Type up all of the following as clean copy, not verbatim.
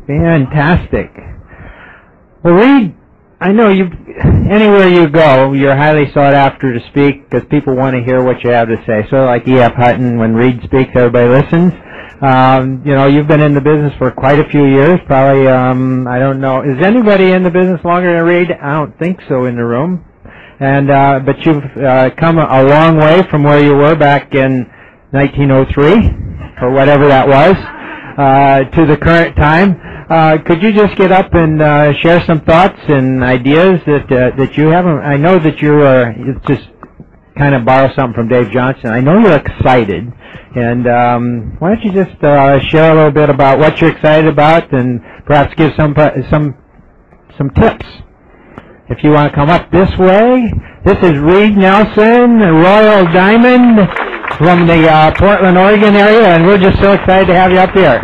Fantastic. Well, Reed, I know anywhere you go, you're highly sought after to speak because people want to hear what you have to say. So like E.F. Hutton, when Reed speaks, everybody listens. You've been in the business for quite a few years, probably, I don't know. Is anybody in the business longer than Reed? I don't think so in the room. And but you've come a long way from where you were back in 1903, or whatever that was, to the current time. Could you just get up and share some thoughts and ideas that you have? I know that you are, just kind of borrow something from Dave Johnson. I know you're excited, and why don't you just share a little bit about what you're excited about, and perhaps give some tips. If you want to come up this way, this is Reed Nelson, Royal Diamond from the Portland, Oregon area, and we're just so excited to have you up here.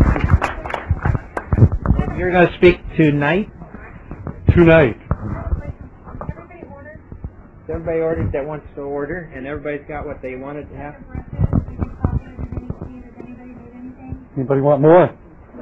You're going to speak tonight? Tonight. Everybody ordered that wants to order, and everybody's got what they wanted to have. Anybody want more?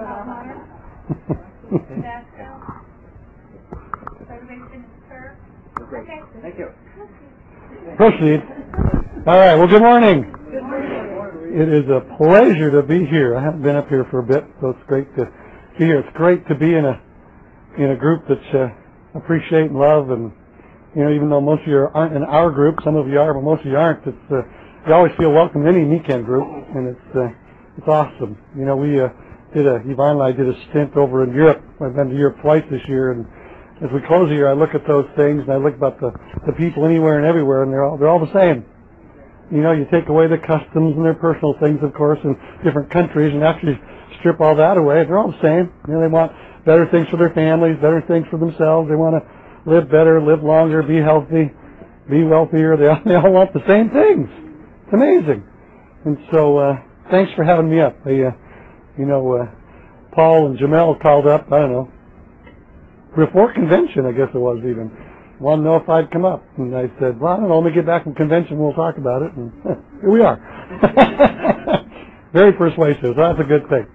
Okay. Thank you. Proceed. All right. Well, good morning. It is a pleasure to be here. I haven't been up here for a bit, so it's great to be here. It's great to be in a group that appreciate and love, and even though most of you aren't in our group, some of you are, but most of you aren't. You always feel welcome in any NECAN group, and it's awesome. Yvonne and I did a stint over in Europe. I've been to Europe twice this year, and as we close the year, I look at those things, and I look about the people anywhere and everywhere, and they're all the same. You take away the customs and their personal things, of course, in different countries, and after you strip all that away, they're all the same. They want better things for their families, better things for themselves. They want to live better, live longer, be healthy, be wealthier. They all want the same things. It's amazing. And so, thanks for having me up. Paul and Jamel called up, I don't know, before convention, I guess it was even. Wanted to know if I'd come up. And I said, well, I don't know, when we get back from convention, we'll talk about it. And here we are. Very persuasive. So that's a good thing.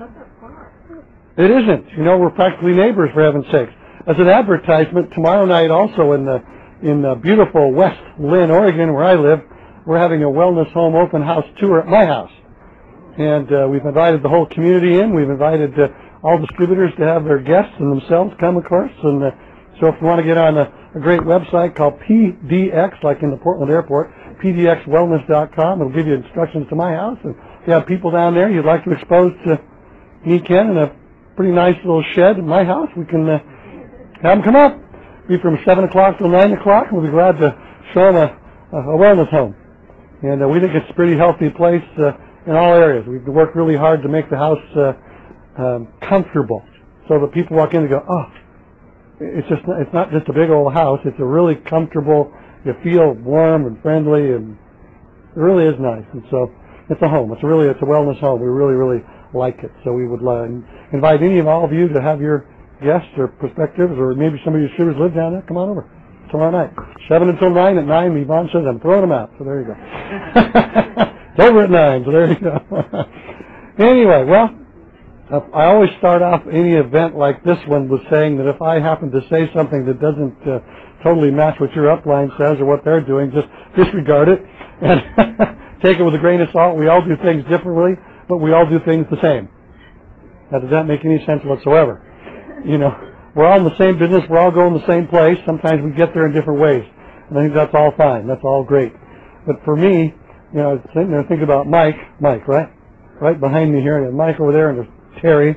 It isn't. We're practically neighbors, for heaven's sakes. As an advertisement, tomorrow night also in beautiful West Lynn, Oregon, where I live, we're having a wellness home open house tour at my house. And we've invited the whole community in. We've invited all distributors to have their guests and themselves come, of course. And so if you want to get on a great website called PDX, like in the Portland airport, pdxwellness.com, it'll give you instructions to my house. And if you have people down there you'd like to expose to NECAN in a pretty nice little shed in my house, we can have them come up. Be from 7 o'clock till 9 o'clock, and we'll be glad to show them a wellness home. And we think it's a pretty healthy place in all areas. We've worked really hard to make the house comfortable, so that people walk in and go, oh, it's not just a big old house. It's a really comfortable. You feel warm and friendly, and it really is nice. And so it's a home. It's a wellness home. We really, really like it. So we would invite all of you to have your guests or prospectives, or maybe some of your students live down there. Come on over tomorrow night, 7 until 9. At 9, Yvonne says I'm throwing them out. So there you go. It's over at 9. So there you go. Anyway, well, I always start off any event like this one with saying that if I happen to say something that doesn't totally match what your upline says or what they're doing, just disregard it and take it with a grain of salt. We all do things differently, but we all do things the same. Now, does that make any sense whatsoever? We're all in the same business. We're all going the same place. Sometimes we get there in different ways. And I think that's all fine. That's all great. But for me, I was sitting there thinking about Mike, right? Right behind me here. And Mike over there, and there's Terry.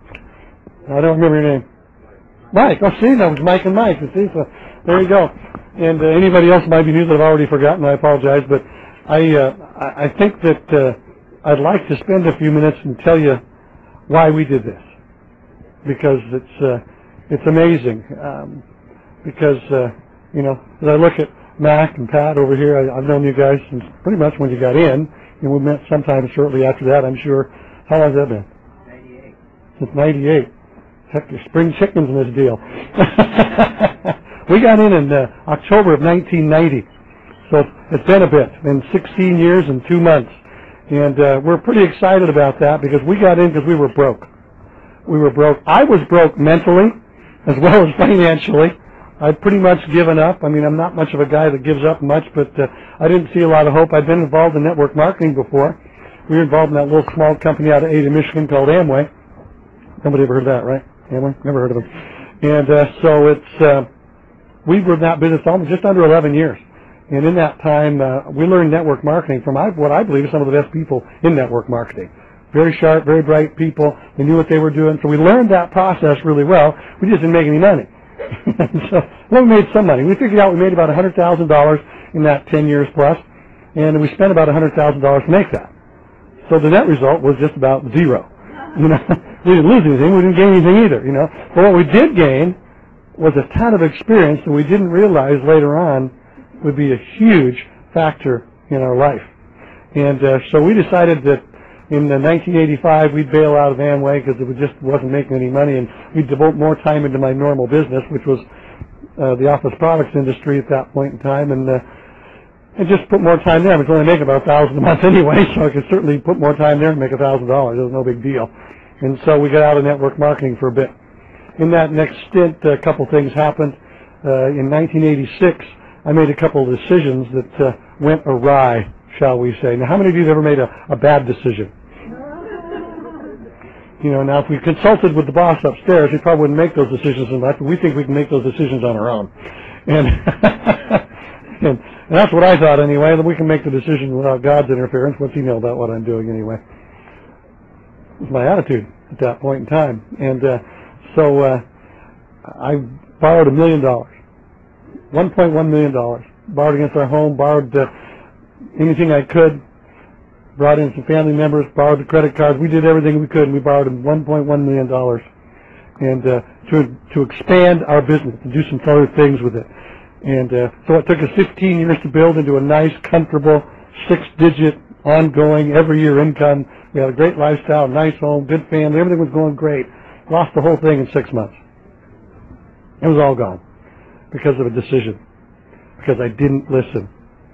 I don't remember your name. Mike. Oh, see, that was Mike and Mike. You see, so there you go. And anybody else might be new that I've already forgotten. I apologize. But I think that I'd like to spend a few minutes and tell you why we did this. Because it's amazing. Because as I look at Mac and Pat over here, I've known you guys since pretty much when you got in, and we met sometime shortly after that, I'm sure. How long has that been? 98. Since 98. Heck, you're spring chickens in this deal. We got in October of 1990, so it's been a bit. It's been 16 years and 2 months, and we're pretty excited about that because we got in because we were broke. We were broke. I was broke mentally as well as financially. I'd pretty much given up. I mean, I'm not much of a guy that gives up much, but I didn't see a lot of hope. I'd been involved in network marketing before. We were involved in that little small company out of Ada, Michigan called Amway. Nobody ever heard of that, right? Amway? Never heard of them. And so it's we were in that business almost just under 11 years. And in that time, we learned network marketing from what I believe are some of the best people in network marketing. Very sharp, very bright people. They knew what they were doing. So we learned that process really well. We just didn't make any money. So we made some money. We figured out we made about $100,000 in that 10 years plus, and we spent about $100,000 to make that. So the net result was just about zero. You know, we didn't lose anything. We didn't gain anything either. You know, but what we did gain was a ton of experience that we didn't realize later on would be a huge factor in our life. And so we decided that in 1985 we'd bail out of Amway because it just wasn't making any money, and we'd devote more time into my normal business, which was the office products industry at that point in time, and just put more time there. I was only making about $1,000 a month anyway, so I could certainly put more time there and make $1,000. It was no big deal. And so we got out of network marketing for a bit. In that next stint, a couple things happened. In 1986, I made a couple of decisions that went awry, shall we say. Now, how many of you have ever made a bad decision? You know, now if we consulted with the boss upstairs, we probably wouldn't make those decisions in life, but we think we can make those decisions on our own. And, and that's what I thought anyway, that we can make the decision without God's interference. What's he know about what I'm doing anyway? It was my attitude at that point in time. And so I borrowed $1 million, $1.1 million, borrowed against our home, borrowed anything I could, brought in some family members, borrowed the credit cards. We did everything we could, and we borrowed $1.1 million and to expand our business, to do some other things with it. And so it took us 15 years to build into a nice, comfortable, 6-digit, ongoing, every year income. We had a great lifestyle, nice home, good family. Everything was going great. Lost the whole thing in 6 months. It was all gone because of a decision, because I didn't listen.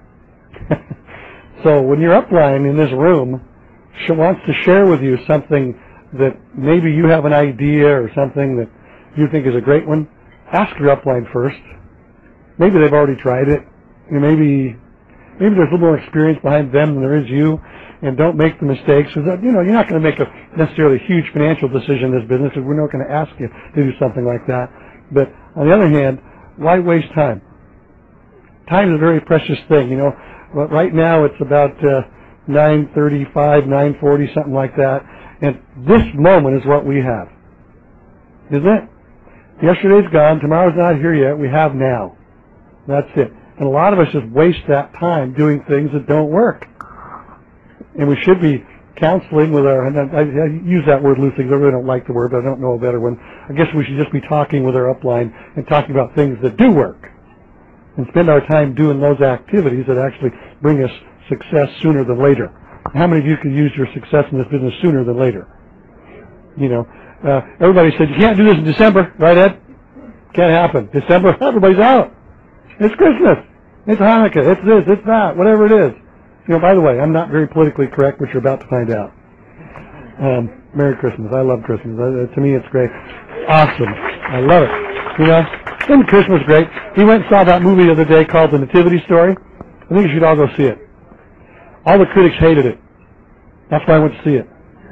So when your upline in this room wants to share with you something that maybe you have an idea or something that you think is a great one, ask your upline first. Maybe they've already tried it. Maybe there's a little more experience behind them than there is you, and don't make the mistakes. Because, you know, you're not going to make a necessarily huge financial decision in this business, because we're not going to ask you to do something like that. But on the other hand, why waste time? Time is a very precious thing, you know. But right now it's about 9:35, 9:40, something like that. And this moment is what we have. Isn't it? Yesterday's gone. Tomorrow's not here yet. We have now. That's it. And a lot of us just waste that time doing things that don't work. And we should be counseling with our, and I use that word loosely because I really don't like the word, but I don't know a better one. I guess we should just be talking with our upline and talking about things that do work, and spend our time doing those activities that actually bring us success sooner than later. How many of you could use your success in this business sooner than later? You know, everybody said, you can't do this in December, right, Ed? Can't happen. December, everybody's out. It's Christmas. It's Hanukkah. It's this, it's that, whatever it is. You know, by the way, I'm not very politically correct, which you're about to find out. Merry Christmas. I love Christmas. To me, it's great. Awesome. I love it. You know, isn't Christmas great? We went and saw that movie the other day called The Nativity Story. I think you should all go see it. All the critics hated it. That's why I went to see it.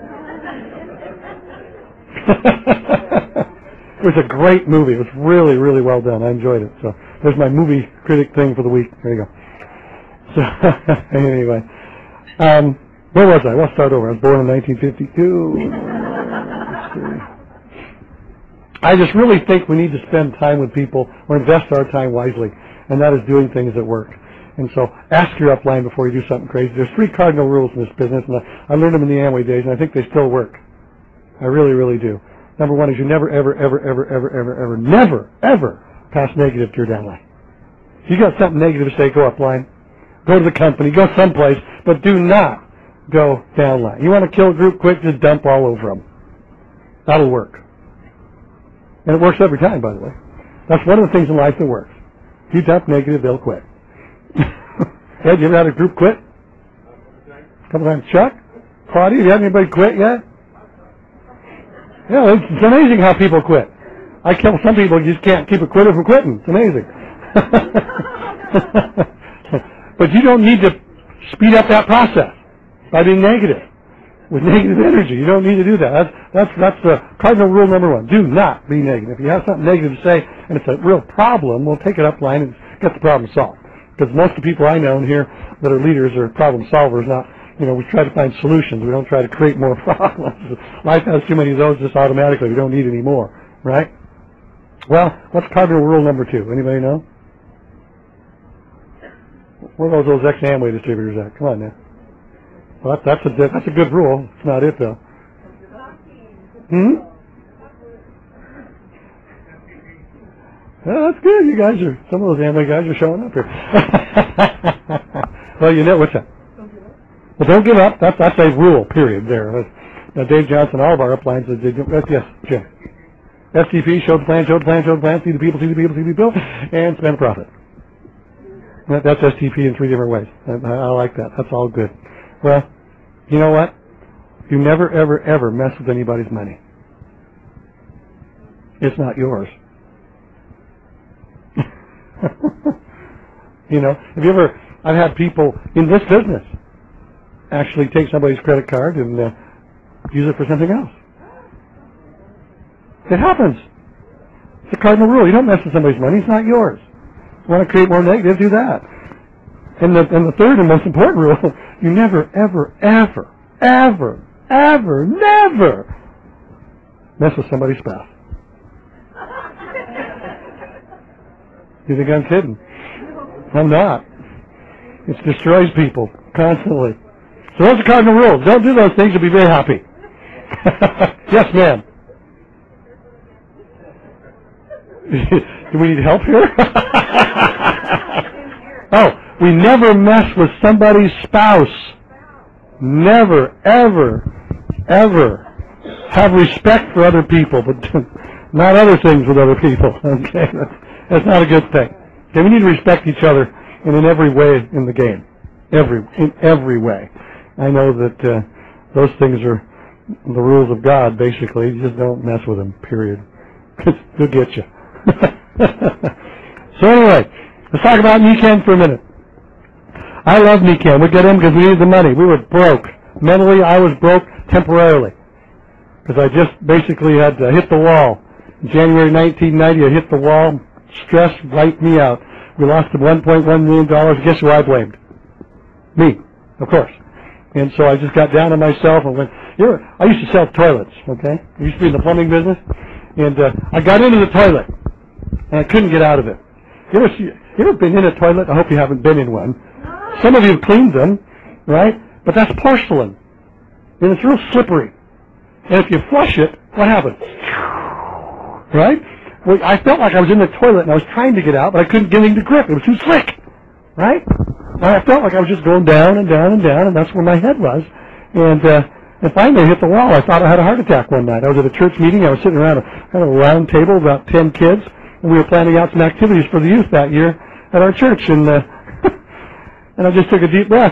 It was a great movie. It was really, really well done. I enjoyed it. So there's my movie critic thing for the week. There you go. So anyway, where was I? Let's start over. I was born in 1952. I just really think we need to spend time with people or invest our time wisely, and that is doing things that work. And so ask your upline before you do something crazy. There's 3 cardinal rules in this business, and I learned them in the Amway days, and I think they still work. I really, really do. Number 1 is you never, ever, ever, ever, ever, ever, ever, never, ever pass negative to your downline. If you got something negative to say, go upline. Go to the company. Go someplace. But do not go downline. You want to kill a group quick, just dump all over them. That'll work. And it works every time, by the way. That's one of the things in life that works. If you dump negative, they'll quit. Ed, you ever had a group quit? A couple times. Chuck? Claudia, have you had anybody quit yet? Yeah, it's amazing how people quit. I tell some people you just can't keep a quitter from quitting. It's amazing. But you don't need to speed up that process by being negative with negative energy. You don't need to do that. That's cardinal rule number one. Do not be negative. If you have something negative to say and it's a real problem, we'll take it upline and get the problem solved. Because most of the people I know in here that are leaders are problem solvers, not, we try to find solutions. We don't try to create more problems. Life has too many of those just automatically. We don't need any more, right? Well, what's cardinal rule number 2? Anybody know? Where are those ex-Amway distributors at? Come on now. Well, that's a good rule. It's not it, though. Well, that's good. You guys some of those Amway guys are showing up here. Well, what's that? Well, don't give up. That's a rule, period, there. Now, Dave Johnson, all of our uplines, yes, Jim. STP, show the plan, see the people, and spend a profit. That's STP in 3 different ways. I like that. That's all good. Well, you know what? You never, ever, ever mess with anybody's money. It's not yours. I've had people in this business actually take somebody's credit card and use it for something else. It happens. It's a cardinal rule. You don't mess with somebody's money. It's not yours. You want to create more negative, do that. And the third and most important rule, you never, ever, ever, ever, ever, never mess with somebody's spouse. You think I'm kidding? I'm not. It destroys people constantly. So those are cardinal rules. Don't do those things. You'll be very happy. Yes, ma'am. Do we need help here? Oh, we never mess with somebody's spouse. Never, ever, ever have respect for other people, but not other things with other people. Okay, that's not a good thing. Okay, we need to respect each other in every way in the game. In every way. I know that those things are the rules of God, basically. You just don't mess with them, period. They'll get you. So anyway, let's talk about Nikan for a minute. I love Nikan. We got him because we needed the money. We were broke. Mentally, I was broke temporarily because I just basically had to hit the wall. In January 1990, I hit the wall. Stress wiped me out. We lost $1.1 million. Guess who I blamed? Me, of course. And so I just got down on myself and went, I used to sell toilets, okay? I used to be in the plumbing business. And I got into the toilet, and I couldn't get out of it. You ever been in a toilet? I hope you haven't been in one. Some of you have cleaned them, right? But that's porcelain, and it's real slippery. And if you flush it, what happens? Right? Well, I felt like I was in the toilet, and I was trying to get out, but I couldn't get into grip. It was too slick, right? And I felt like I was just going down and down and down, and that's where my head was. And finally I hit the wall. I thought I had a heart attack one night. I was at a church meeting. I was sitting around a round table, about 10 kids, and we were planning out some activities for the youth that year at our church. And and I just took a deep breath.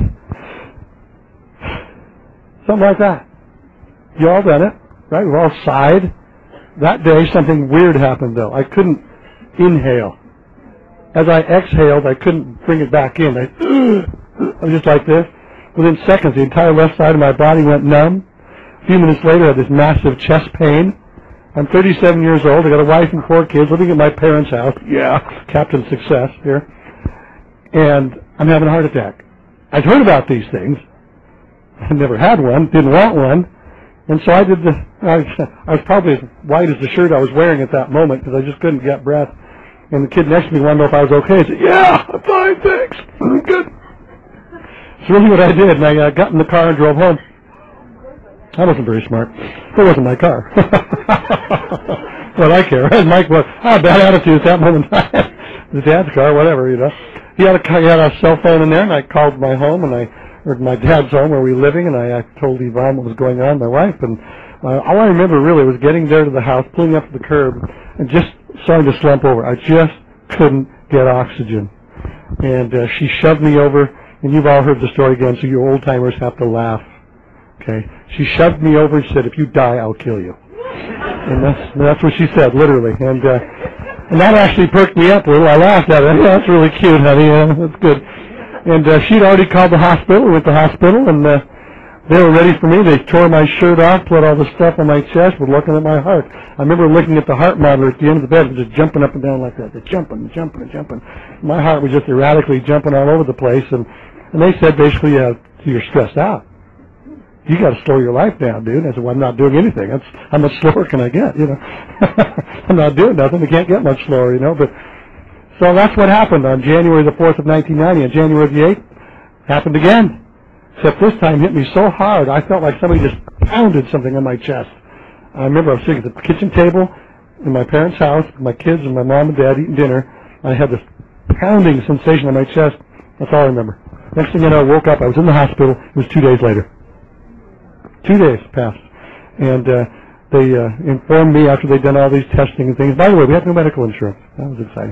Something like that. You all done it, right? We've all sighed. That day, something weird happened, though. I couldn't inhale. As I exhaled, I couldn't bring it back in. I was just like this. Within seconds, the entire left side of my body went numb. A few minutes later, I had this massive chest pain. I'm 37 years old. I got a wife and 4 kids living at my parents' house. Yeah, Captain Success here. And I'm having a heart attack. I'd heard about these things. I never had one, didn't want one. And so I was probably as white as the shirt I was wearing at that moment because I just couldn't get breath. And the kid next to me wanted to know if I was okay. I said, yeah, I'm fine, thanks. I'm good. That's really what I did. And I got in the car and drove home. I wasn't very smart. It wasn't my car. Well, I care. And Mike was, bad attitude at that moment in time. His dad's car, whatever, you know. He had a cell phone in there, and I called my home, or my dad's home where we were living, and I told Yvonne what was going on, my wife. And all I remember really was getting there to the house, pulling up to the curb, and just starting to slump over. I just couldn't get oxygen. And she shoved me over, and you've all heard the story again, so you old-timers have to laugh. Okay? She shoved me over and said, if you die, I'll kill you. And that's what she said, literally. And that actually perked me up a little. I laughed at it. Yeah, that's really cute, honey. That's good. And she'd already called the hospital. We went to the hospital, and they were ready for me. They tore my shirt off, put all the stuff on my chest, were looking at my heart. I remember looking at the heart monitor at the end of the bed, just jumping up and down like that. Just jumping and jumping and jumping. My heart was just erratically jumping all over the place. And they said basically, you're stressed out. You got to slow your life down, dude. I said, well, I'm not doing anything. How much slower can I get, you know? I'm not doing nothing. I can't get much slower, you know. But so that's what happened on January the 4th of 1990. On January the 8th, happened again. Except this time hit me so hard, I felt like somebody just pounded something on my chest. I remember I was sitting at the kitchen table in my parents' house, with my kids and my mom and dad eating dinner. I had this pounding sensation on my chest. That's all I remember. Next thing you know, I woke up. I was in the hospital. It was 2 days later. 2 days passed. And they informed me after they'd done all these testing and things. By the way, we had no medical insurance. That was exciting.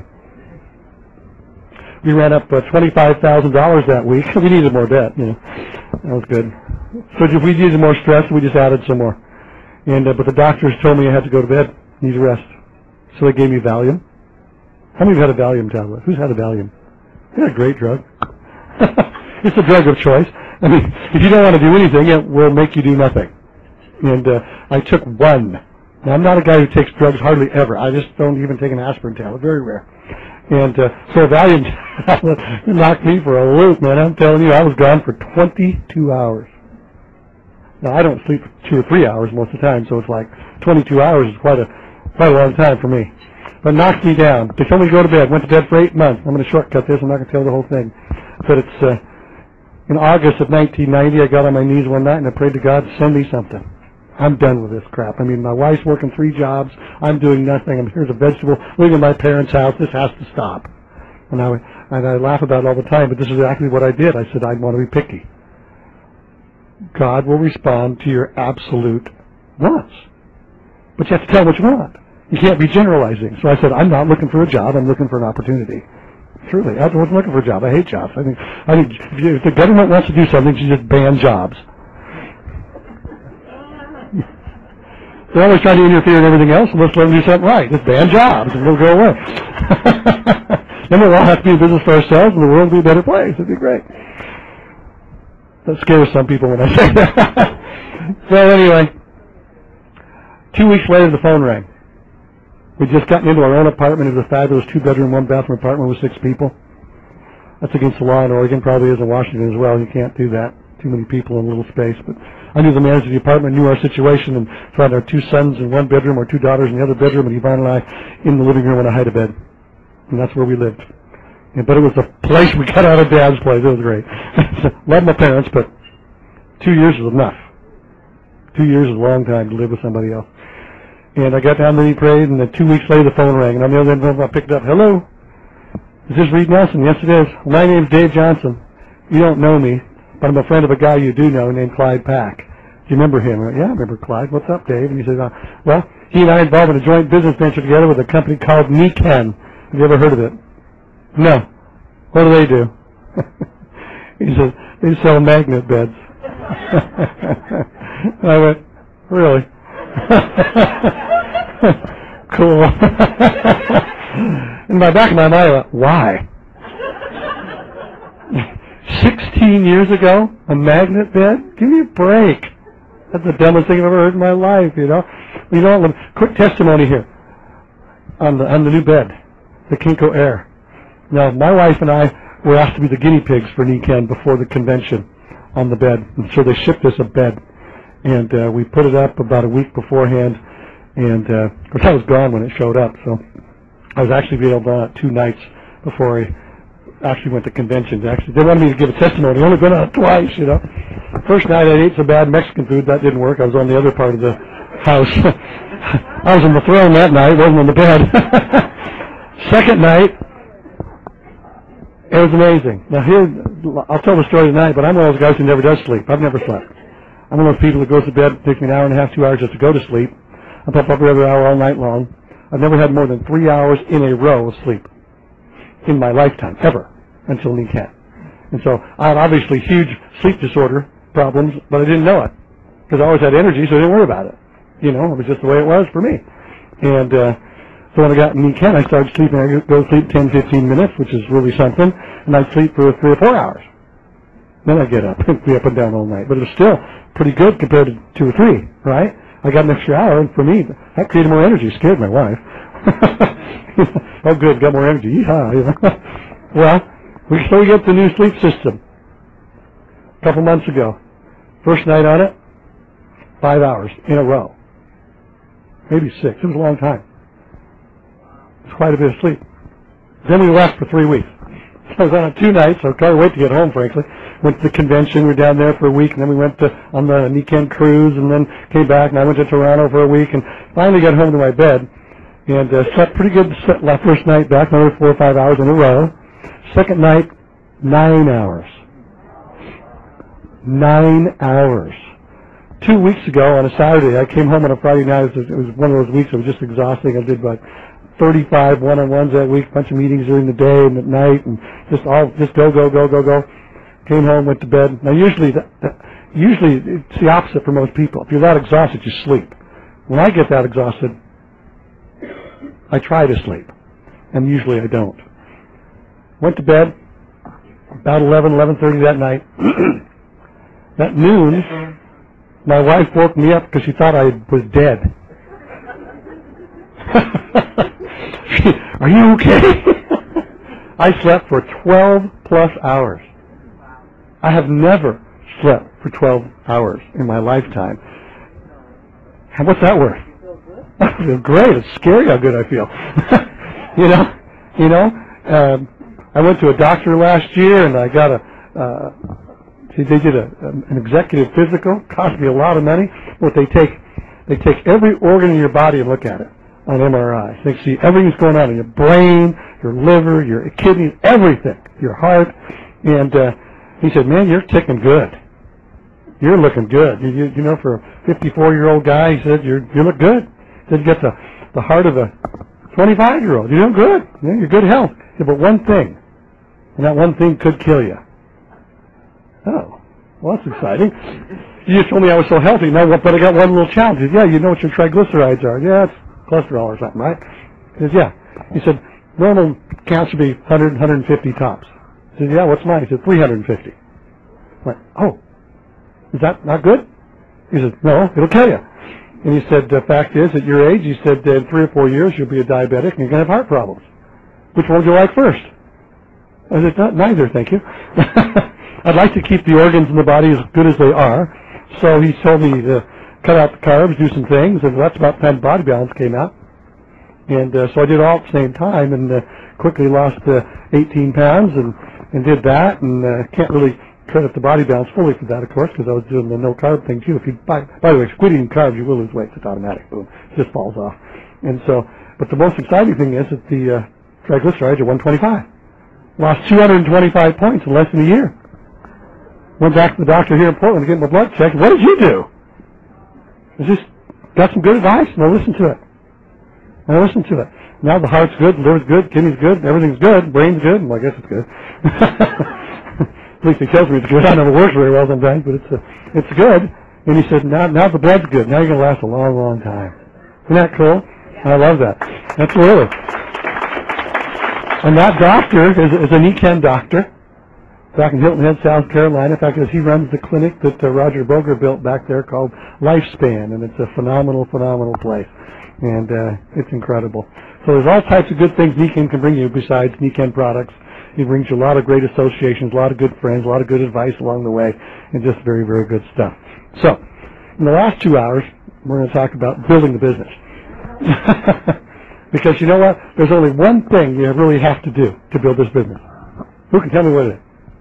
We ran up $25,000 that week. We needed more debt, you know. That was good. So if we needed more stress, we just added some more. And but the doctors told me I had to go to bed, need rest. So they gave me Valium. How many of you had a Valium tablet? Who's had a Valium? It's a great drug. It's a drug of choice. I mean, if you don't want to do anything, it will make you do nothing. And I took one. Now, I'm not a guy who takes drugs hardly ever. I just don't even take an aspirin tablet. Very rare. And so Valium tablet knocked me for a loop, man. I'm telling you, I was gone for 22 hours. Now, I don't sleep for 2 or 3 hours most of the time, so it's like 22 hours is quite a long time for me. But it knocked me down. They told me to go to bed. Went to bed for 8 months. I'm going to shortcut this. I'm not going to tell the whole thing. But it's in August of 1990, I got on my knees one night and I prayed to God, send me something. I'm done with this crap. I mean, my wife's working 3 jobs. I'm doing nothing. I'm here as a vegetable, living in my parents' house. This has to stop. And I laugh about it all the time, but this is exactly what I did. I said, I want to be picky. God will respond to your absolute wants. But you have to tell what you want. You can't be generalizing. So I said, I'm not looking for a job. I'm looking for an opportunity. Truly, I wasn't looking for a job. I hate jobs. I think if the government wants to do something, you just ban jobs. They're always trying to interfere in everything else, and let's let them do something right. Just ban jobs, and it'll go away. Then we'll all have to be in business for ourselves, and the world will be a better place. It'd be great. That scares some people when I say that. So anyway, 2 weeks later, the phone rang. We'd just gotten into our own apartment. It was a fabulous 2-bedroom, 1-bathroom apartment with 6 people. That's against the law in Oregon, probably is in Washington as well. You can't do that. Too many people in a little space. But I knew the manager of the apartment, knew our situation, and so I had our 2 sons in 1 bedroom, our 2 daughters in the other bedroom, and Yvonne and I in the living room when I had a bed. And that's where we lived. But it was the place we got out of Dad's place. It was great. Loved my parents, but 2 years was enough. 2 years is a long time to live with somebody else. And I got down there, he prayed, and then 2 weeks later the phone rang. And on the other end of the phone, I picked up, hello? Is this Reed Nelson? Yes, it is. My name's Dave Johnson. You don't know me, but I'm a friend of a guy you do know named Clyde Pack. Do you remember him? I went, yeah, I remember Clyde. What's up, Dave? And he said, well, he and I are involved in a joint business venture together with a company called Niken. Have you ever heard of it? No. What do? He said, they sell magnet beds. And I went, really? Cool. In the back of my mind, I went, why? 16 years ago, a magnet bed? Give me a break. That's the dumbest thing I've ever heard in my life, you know. You know, quick testimony here on the new bed, the Kinko Air. Now, my wife and I were asked to be the guinea pigs for Niken before the convention on the bed, and so they shipped us a bed, and we put it up about a week beforehand, and of course I was gone when it showed up, so I was actually able to on it 2 nights before I actually went to conventions. Actually, they wanted me to give a testimony. I've only been on it twice, you know. First night I ate some bad Mexican food. That didn't work. I was on the other part of the house. I was on the throne that night, wasn't on the bed. Second night, it was amazing. Now here, I'll tell the story tonight, but I'm one of those guys who never does sleep. I've never slept. I'm one of those people that goes to bed, it takes me an hour and a half, 2 hours just to go to sleep. I pop up every other hour all night long. I've never had more than 3 hours in a row of sleep in my lifetime, ever, until Niken. And so I had obviously huge sleep disorder problems, but I didn't know it because I always had energy, so I didn't worry about it. You know, it was just the way it was for me. And so when I got in Ken, I started sleeping. I go to sleep 10, 15 minutes, which is really something, and I'd sleep for 3 or 4 hours. Then I'd get up and be up and down all night. But it was still pretty good compared to 2 or 3, right? I got an extra hour, and for me, that created more energy. Scared my wife. Oh, good, got more energy. Yeehaw, you know. Well, we get the new sleep system a couple months ago. First night on it, 5 hours in a row. Maybe 6. It was a long time. It's quite a bit of sleep. Then we left for 3 weeks. I was on it 2 nights, so I couldn't wait to get home, frankly. Went to the convention, we were down there for a week, and then we went on the Nikken cruise, and then came back, and I went to Toronto for a week, and finally got home to my bed, and slept pretty good the first night back, another 4 or 5 hours in a row. Second night, 9 hours. 9 hours. 2 weeks ago, on a Saturday, I came home on a Friday night. It was one of those weeks that was just exhausting. I did about 35 one-on-ones that week, a bunch of meetings during the day and at night, and just go. Came home, went to bed. Now, usually it's the opposite for most people. If you're that exhausted, you sleep. When I get that exhausted, I try to sleep, and usually I don't. Went to bed about 11:30 that night. At noon, my wife woke me up because she thought I was dead. Are you okay? I slept for 12 plus hours. I have never slept for 12 hours in my lifetime. And what's that worth? I feel great. It's scary how good I feel. I went to a doctor last year, and I got they did an executive physical. Cost me a lot of money. But they take every organ in your body and look at it on MRI. They see everything that's going on in your brain, your liver, your kidneys, everything, your heart. And he said, "Man, you're ticking good. You're looking good. You know, for a 54-year-old guy," he said, "you look good." He said, "You got the heart of a 25-year-old. You're doing good. You're good health." He said, "But one thing, and that one thing could kill you." Oh, well, that's exciting. You just told me I was so healthy. No, but I got one little challenge. He said, "Yeah, you know what your triglycerides are." "Yeah, it's cholesterol or something, right?" He says, "Yeah." He said, "Normal counts should be 100, 150 tops." I said, "Yeah, what's mine?" He said, 350. I went, "Oh, is that not good?" He said, "No, it'll kill you." And he said, "The fact is, at your age," he said, "in 3 or 4 years, you'll be a diabetic and you're going to have heart problems. Which one would you like first?" I said, "Neither, thank you." I'd like to keep the organs in the body as good as they are. So he told me to cut out the carbs, do some things, and that's about the time Body Balance came out. And so I did all at the same time, and quickly lost 18 pounds and did that, and can't really credit the Body Balance fully for that, of course, because I was doing the no-carb thing, too. If you, by the way, quit eating carbs, you will lose weight. It's automatic. Boom. It just falls off. And so, but the most exciting thing is that the triglycerides are 125. Lost 225 points in less than a year. Went back to the doctor here in Portland to get my blood checked. "What did you do?" I just got some good advice, and I listened to it. Now the heart's good, liver's good, kidney's good, everything's good, brain's good. Well, I guess it's good. At least he tells me it's good. I never works very well sometimes, but it's good. And he said, now the blood's good. Now you're going to last a long, long time. Isn't that cool? I love that. Absolutely. And that doctor is a Nikken doctor. Back in Hilton Head, South Carolina. In fact, he runs the clinic that Roger Boger built back there called Lifespan, and it's a phenomenal, phenomenal place. And it's incredible. So there's all types of good things Nikken can bring you besides Nikken products. He brings you a lot of great associations, a lot of good friends, a lot of good advice along the way, and just very, very good stuff. So, in the last 2 hours, we're going to talk about building the business. Because you know what? There's only one thing you really have to do to build this business. Who can tell me what it is?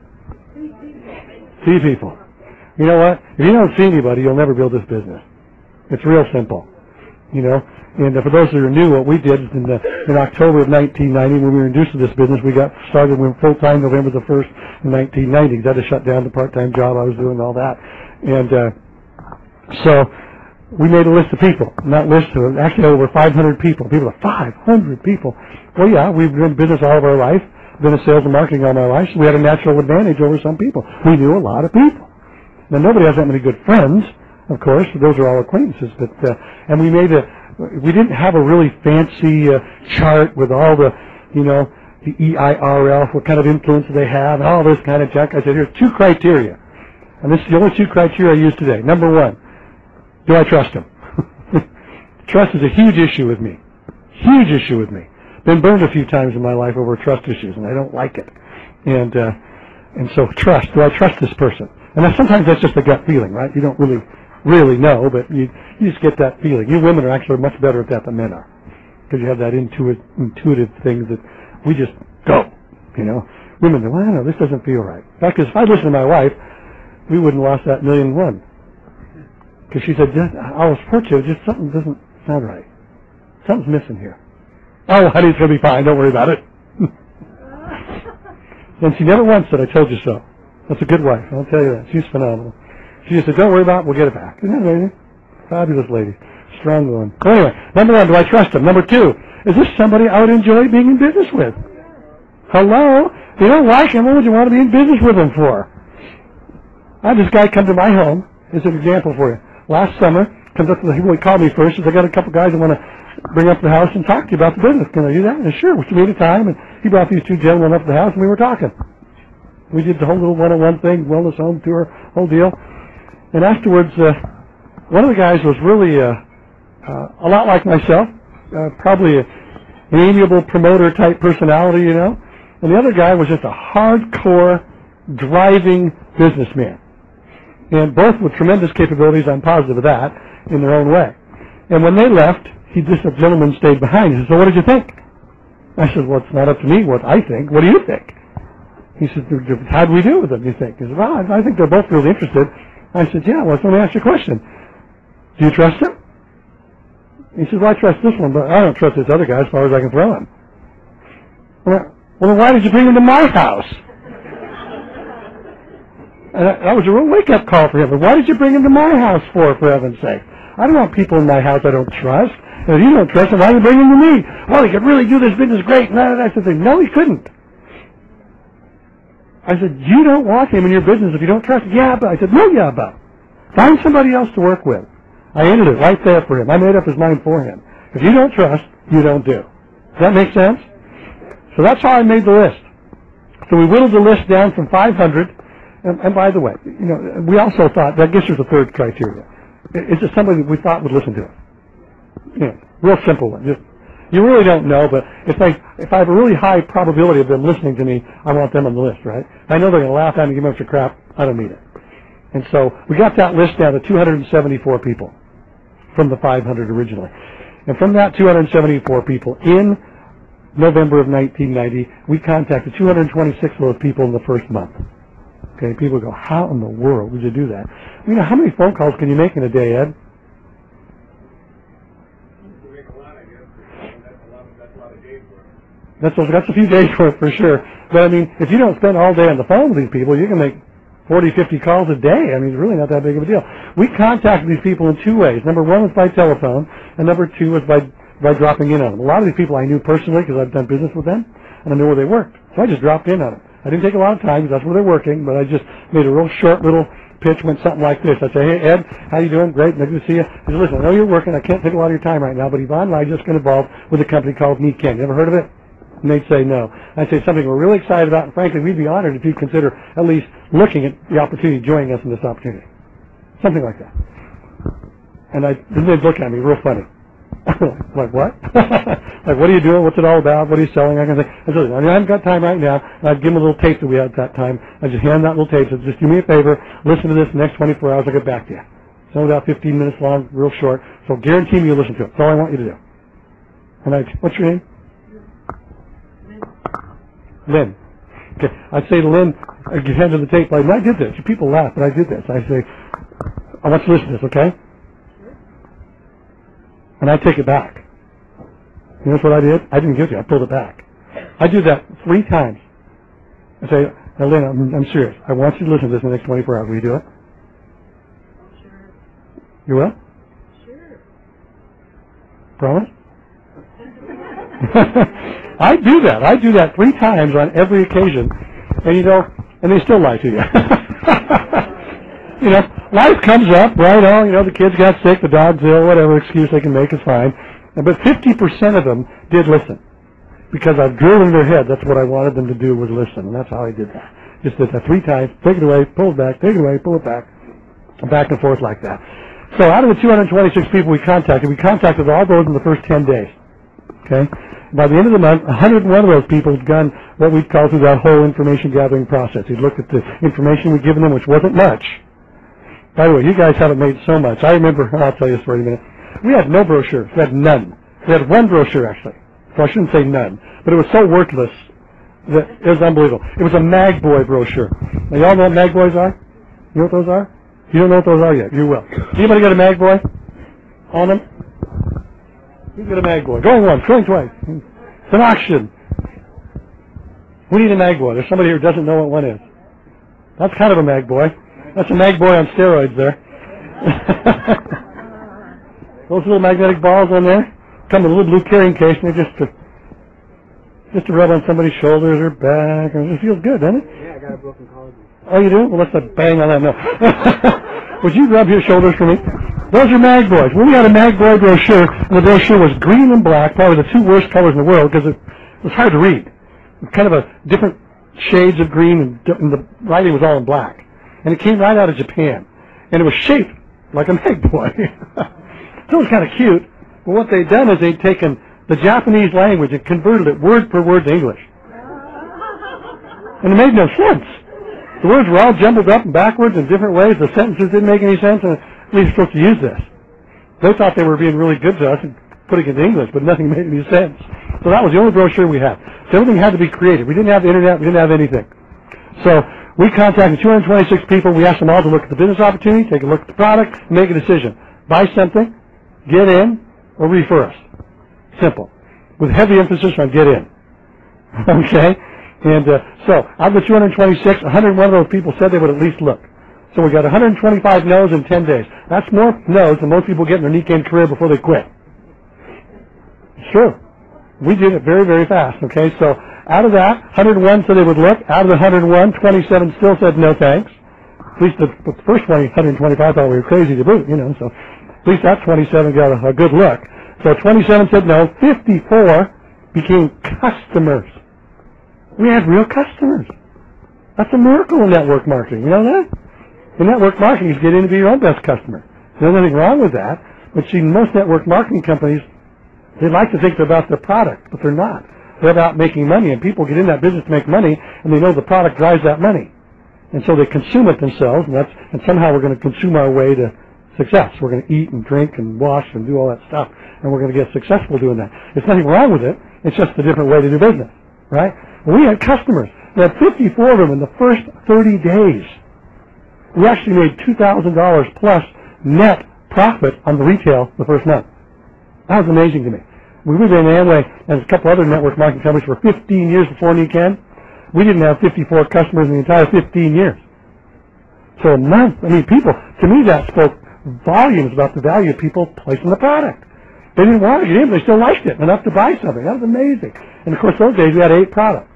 See people. You know what? If you don't see anybody, you'll never build this business. It's real simple. You know? And for those that are new, what we did is in October of 1990, when we were introduced to this business, we got started. We were full-time November the 1st in 1990. Because I had to shut down the part-time job I was doing and all that. And so we made a list of people. Not list of, actually over 500 people. People are 500 people. Well, yeah, we've been in business all of our life. Been in sales and marketing all my life, so we had a natural advantage over some people. We knew a lot of people. Now, nobody has that many good friends, of course. Those are all acquaintances. But and we didn't have a really fancy chart with all the, the EIRL, what kind of influence they have, and all this kind of junk. I said, here's 2 criteria. And this is the only 2 criteria I use today. Number 1, do I trust them? Trust is a huge issue with me. Huge issue with me. Been burned a few times in my life over trust issues, and I don't like it. And so trust. Do I trust this person? And sometimes that's just a gut feeling, right? You don't really know, but you just get that feeling. You women are actually much better at that than men are, because you have that intuitive thing that we just go. Women go, well, no, this doesn't feel right. In fact, if I listened to my wife, we wouldn't have lost that 1,000,001. Because she said, I'll support you, just something doesn't sound right. Something's missing here. Oh, honey, it's going to be fine. Don't worry about it. And she never once said, I told you so. That's a good wife. I'll tell you that. She's phenomenal. She just said, don't worry about it. We'll get it back. Isn't that amazing? Fabulous lady. Strong one. Anyway, number 1, do I trust him? Number 2, is this somebody I would enjoy being in business with? Hello? If you don't like him, what would you want to be in business with him for? I had this guy come to my home. Here's an example for you. Last summer, comes up to he called me first. He said, I got a couple guys I want to bring up to the house and talk to you about the business. Can I do that? And sure. We made a time, and he brought these 2 gentlemen up to the house, and we were talking. We did the whole little one-on-one thing, wellness home tour, whole deal. And afterwards, one of the guys was really a lot like myself, probably an amiable promoter-type personality, And the other guy was just a hardcore, driving businessman. And both with tremendous capabilities, I'm positive of that, in their own way. And when they left, this gentleman stayed behind. He said, so what did you think? I said, well, it's not up to me what I think. What do you think? He said, how do we do with them, do you think? He said, well, I think they're both really interested. I said, yeah, well, let me ask you a question. Do you trust him? He said, well, I trust this one, but I don't trust this other guy as far as I can throw him. Well, then why did you bring him to my house? And that was a real wake-up call for him. But why did you bring him to my house for heaven's sake? I don't want people in my house I don't trust. And if you don't trust him, why are you bringing him to me? Well, he could really do this business great. And I said, no, he couldn't. I said, you don't want him in your business if you don't trust him. Yeah, but. I said, no, yeah, but. Find somebody else to work with. I ended it right there for him. I made up his mind for him. If you don't trust, you don't do. Does that make sense? So that's how I made the list. So we whittled the list down from 500. And by the way, we also thought, I guess there's a 3rd criteria. It's just somebody we thought would listen to us. Real simple one. You really don't know, but if I have a really high probability of them listening to me, I want them on the list, right? I know they're going to laugh at me and give me extra crap. I don't need it. And so we got that list down to 274 people from the 500 originally. And from that 274 people, in November of 1990, we contacted 226 of those people in the first month. Okay, people go, how in the world would you do that? How many phone calls can you make in a day, Ed? That's a few days worth for sure. But if you don't spend all day on the phone with these people, you can make 40, 50 calls a day. It's really not that big of a deal. We contacted these people in 2 ways. Number 1 was by telephone, and number 2 was by dropping in on them. A lot of these people I knew personally because I've done business with them, and I knew where they worked. So I just dropped in on them. I didn't take a lot of time because that's where they're working, but I just made a real short little pitch, went something like this. I'd say, hey, Ed, how you doing? Great, good to see you. He said, listen, I know you're working. I can't take a lot of your time right now, but Yvonne and I just got involved with a company called Meet Ken. You ever heard of it? And they'd say no. I'd say something we're really excited about, and frankly, we'd be honored if you'd consider at least looking at the opportunity, joining us in this opportunity. Something like that. And they'd look at me real funny. Like, what? Like, what are you doing? What's it all about? What are you selling? I said, I haven't got time right now. And I'd give them a little tape that we had at that time. I just hand that little tape. So just do me a favor. Listen to this the next 24 hours. I'll get back to you. It's only about 15 minutes long, real short. So guarantee me you'll listen to it. That's all I want you to do. And what's your name? Lynn. Okay. I'd say to Lynn, I'd hand her the tape. Like, I did this. People laugh, but I did this. I say, I want you to listen to this, okay? And I take it back. You know what I did? I didn't give it to you. I pulled it back. I do that 3 times. I say, now, Lynn, I'm serious. I want you to listen to this in the next 24 hours. Will you do it? Sure. You will? Sure. Promise? I do that. I do that 3 times on every occasion. And and they still lie to you. life comes up, right? Oh, the kids got sick, the dog's ill, whatever excuse they can make is fine. But 50% of them did listen. Because I've drilled in their head, that's what I wanted them to do, was listen. And that's how I did that. Just did that 3 times, take it away, pull it back, take it away, pull it back and forth like that. So out of the 226 people we contacted all those in the first 10 days. Okay? By the end of the month, 101 of those people had done what we call through that whole information gathering process. He'd looked at the information we'd given them, which wasn't much. By the way, you guys haven't made so much. I remember, I'll tell you this for a minute. We had no brochures. We had none. We had one brochure, actually. So I shouldn't say none. But it was so worthless that it was unbelievable. It was a Magboy brochure. Now, y'all know what Magboys are? You know what those are? You don't know what those are yet. You will. Anybody got a Magboy on them? You get a Magboy. Going once, going twice. It's an auction. We need a Magboy. There's somebody here who doesn't know what one is. That's kind of a Magboy. That's a Magboy on steroids there. Those little magnetic balls on there come with a little blue carrying case, and they're just to rub on somebody's shoulders or back. It feels good, doesn't it? Yeah, I got a broken collarbone. Oh, you do? Well, let's not bang on that. No. Would you rub your shoulders for me? Those are Magboys. Well, we had a Magboy brochure, and the brochure was green and black, probably the 2 worst colors in the world, because it was hard to read. It was kind of a different shades of green, and the writing was all in black. And it came right out of Japan. And it was shaped like a Magboy. So it was kind of cute. But what they'd done is they'd taken the Japanese language and converted it word per word to English. And it made no sense. The words were all jumbled up and backwards in different ways. The sentences didn't make any sense, and we were supposed to use this. They thought they were being really good to us and putting it in English, but nothing made any sense. So that was the only brochure we had. So everything had to be created. We didn't have the internet. We didn't have anything. So we contacted 226 people. We asked them all to look at the business opportunity, take a look at the product, and make a decision. Buy something, get in, or refer us. Simple. With heavy emphasis on get in. Okay? And so, out of the 226, 101 of those people said they would at least look. So we got 125 no's in 10 days. That's more no's than most people get in their Nikkei career before they quit. It's true. We did it very, very fast. Okay? So, out of that, 101 said they would look. Out of the 101, 27 still said no thanks. At least the first 125 thought we were crazy to boot, so at least that 27 got a good look. So 27 said no. 54 became customers. We had real customers. That's a miracle in network marketing. You know that? In network marketing, you get in to be your own best customer. There's nothing wrong with that. But see, most network marketing companies, they like to think they're about their product, but they're not. They're about making money, and people get in that business to make money, and they know the product drives that money. And so they consume it themselves, and somehow we're going to consume our way to success. We're going to eat and drink and wash and do all that stuff, and we're going to get successful doing that. There's nothing wrong with it. It's just a different way to do business, right? Well, we had customers. We had 54 of them in the first 30 days. We actually made $2,000 plus net profit on the retail the first month. That was amazing to me. We were in Amway and a couple other network marketing companies for 15 years before Nikkei. We didn't have 54 customers in the entire 15 years. So a month, people, to me that spoke volumes about the value of people placing the product. They didn't want to get in, but they still liked it enough to buy something. That was amazing. And of course, those days we had 8 products.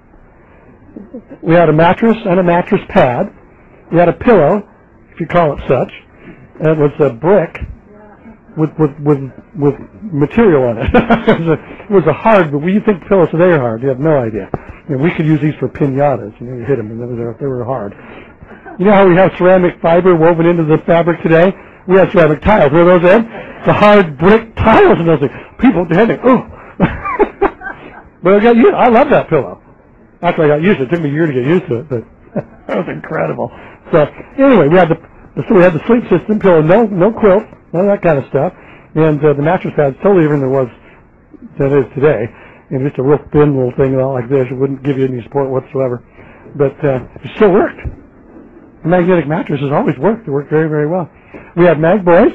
We had a mattress and a mattress pad. We had a pillow, if you call it such. And it was a brick with material on it. It was a hard, but when you think pillows today are hard, you have no idea. We could use these for pinatas. You hit them, and they were hard. You know how we have ceramic fiber woven into the fabric today? We have ceramic tiles. Where are those in? The hard brick tiles and those things. People, they're heading, ooh. But I love that pillow. After I got used to it, it took me a year to get used to it, but that was incredible. So anyway, we had the sleep system pillow, no quilt, none of that kind of stuff, and the mattress pad's totally different than it is today. And just a real thin little thing like this. It wouldn't give you any support whatsoever, but it still worked. The magnetic mattresses always worked. They worked very, very well. We had Magboys.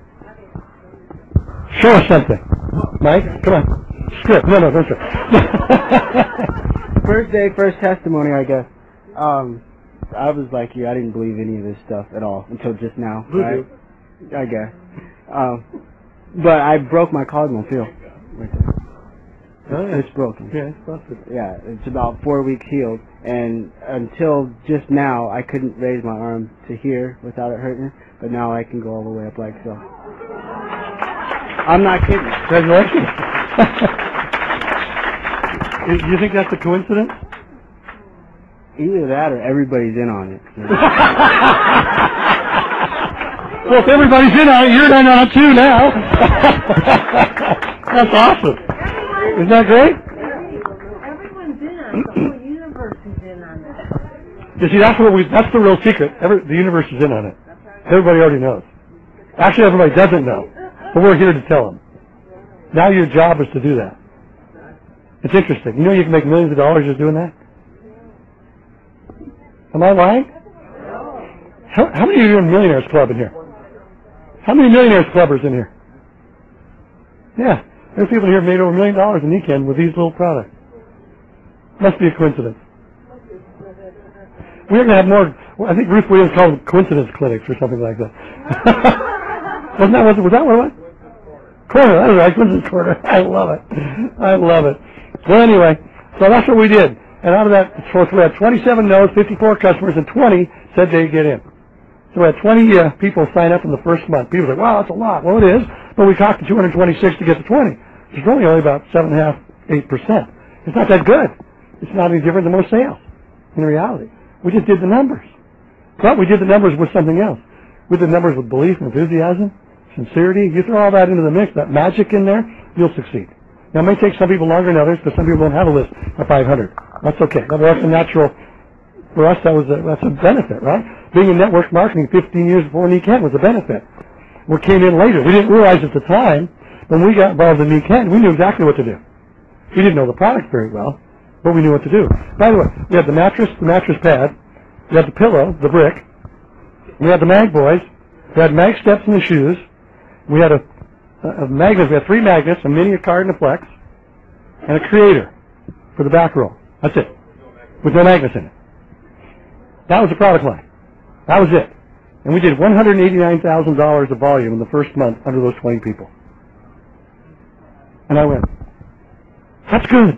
Show us something, Mike. Come on, script. No, don't script. First day, first testimony, I guess. I was like you. I didn't believe any of this stuff at all until just now. Right? I guess. But I broke my collarbone, too. Right there. Oh, yeah. It's broken. Yeah, it's busted. Yeah, it's about 4 weeks healed, and until just now, I couldn't raise my arm to here without it hurting, but now I can go all the way up like so. I'm not kidding. Congratulations. Do you think that's a coincidence? Either that or everybody's in on it. Well, if everybody's in on it, you're in on it too now. That's awesome. Isn't that great? Everyone's in on it. The whole universe is in on it. You see, that's the real secret. The universe is in on it. Everybody already knows. Actually, everybody doesn't know, but we're here to tell them. Now your job is to do that. It's interesting. You know you can make millions of dollars just doing that? Am I lying? How many of you are in Millionaires Club in here? How many Millionaires Clubbers in here? Yeah. There's people here who made over $1 million in weekend with these little products. Must be a coincidence. We're going to have more, I think Ruth Williams called them coincidence clinics or something like that. was that what it was? Corner, that was right, coincidence corner. I love it. I love it. Well, anyway, so that's what we did. And out of that, so we had 27 no's, 54 customers, and 20 said they'd get in. So we had 20 people sign up in the first month. People were like, wow, that's a lot. Well, it is, but we talked to 226 to get to 20. It's really only about 7.5%, 8%. It's not that good. It's not any different than most sales in reality. We just did the numbers. But we did the numbers with something else. We did the numbers with belief, enthusiasm, sincerity. You throw all that into the mix, that magic in there, you'll succeed. Now, it may take some people longer than others because some people don't have a list of 500. That's okay. That's a natural. For us, that's a benefit, right? Being in network marketing 15 years before NECANT was a benefit. We came in later. We didn't realize at the time when we got involved in NECANT, we knew exactly what to do. We didn't know the product very well, but we knew what to do. By the way, we had the mattress pad, we had the pillow, the brick, we had the mag boys, we had mag steps in the shoes, we had a magnet. We had 3 magnets, a mini, a card, and a flex, and a creator for the back row. That's it, with no magnets in it. That was the product line. That was it. And we did $189,000 of volume in the first month under those 20 people. And I went, that's good.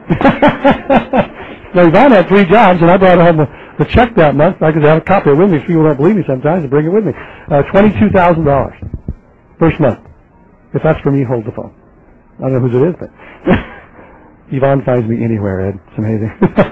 Now, Yvonne had 3 jobs, and I brought home the check that month. I could have a copy of it with me if people don't believe me sometimes, and bring it with me. $22,000 first month. If that's for me, hold the phone. I don't know whose it is, but Yvonne finds me anywhere, Ed. It's amazing.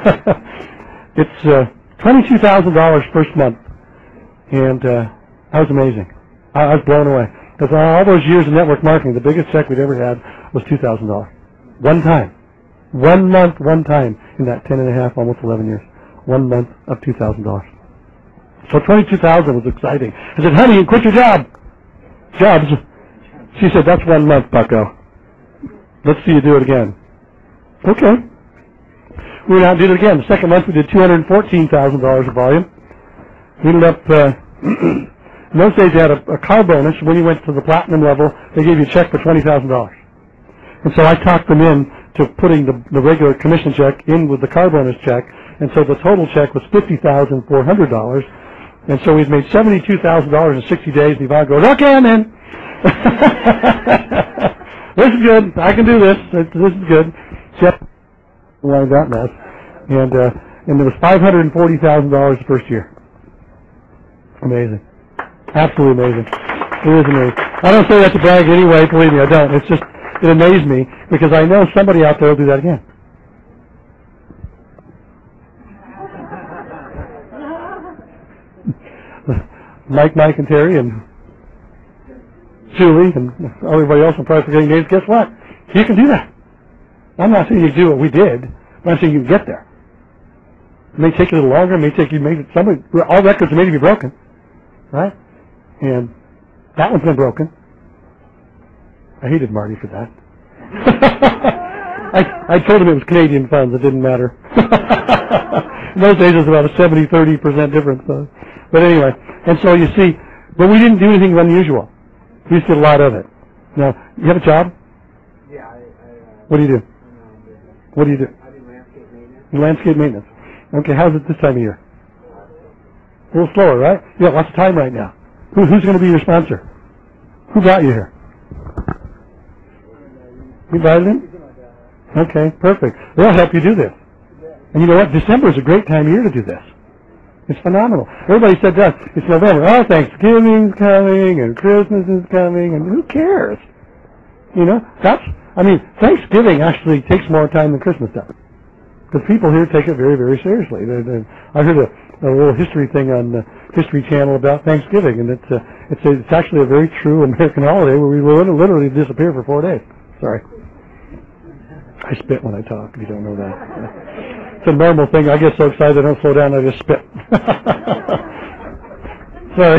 It's $22,000 first month, and that was amazing. I was blown away. Because all those years of network marketing, the biggest check we'd ever had was $2,000. One time. 1 month, one time in that 10 and a half, almost 11 years. 1 month of $2,000. So $22,000 was exciting. I said, honey, you quit your job. Jobs. She said, that's 1 month, bucko. Let's see you do it again. Okay. We went out and did it again. The second month we did $214,000 of volume. We ended up, in those days they had a car bonus. When you went to the platinum level, they gave you a check for $20,000. And so I talked them in to putting the regular commission check in with the car bonus check. And so the total check was $50,400. And so we've made $72,000 in 60 days. And Yvonne goes, okay, I'm in. This is good. I can do this. This is good. Yep. Like that mess. And there was $540,000 the first year. Amazing. Absolutely amazing. It is amazing. I don't say that to brag anyway, believe me, I don't. It's just, it amazed me because I know somebody out there will do that again. Mike, and Terry, and Julie, and everybody else, I'm probably forgetting names. Guess what? You can do that. I'm not saying you do what we did, but I'm saying you can get there. It may take you a little longer. It may take you, all records are made to be broken, right? And that one's been broken. I hated Marty for that. I told him it was Canadian funds. It didn't matter. In those days, it was about a 70-30% difference. But anyway, and so you see, but we didn't do anything unusual. We just did a lot of it. Now, you have a job? Yeah, What do you do? What do you do? I do landscape maintenance. Landscape maintenance. Okay, how's it this time of year? A little slower, right? You got lots of time right now. Who's going to be your sponsor? Who got you here? You invited him? Okay, perfect. They'll help you do this. And you know what? December is a great time of year to do this. It's phenomenal. Everybody said that. It's November. Oh, Thanksgiving's coming and Christmas is coming, and who cares? You know, Thanksgiving actually takes more time than Christmas does. Because people here take it very, very seriously. I heard a little history thing on the History Channel about Thanksgiving, and it's actually a very true American holiday where we will literally disappear for 4 days. Sorry. I spit when I talk, if you don't know that. It's a normal thing. I get so excited I don't slow down, I just spit. Sorry.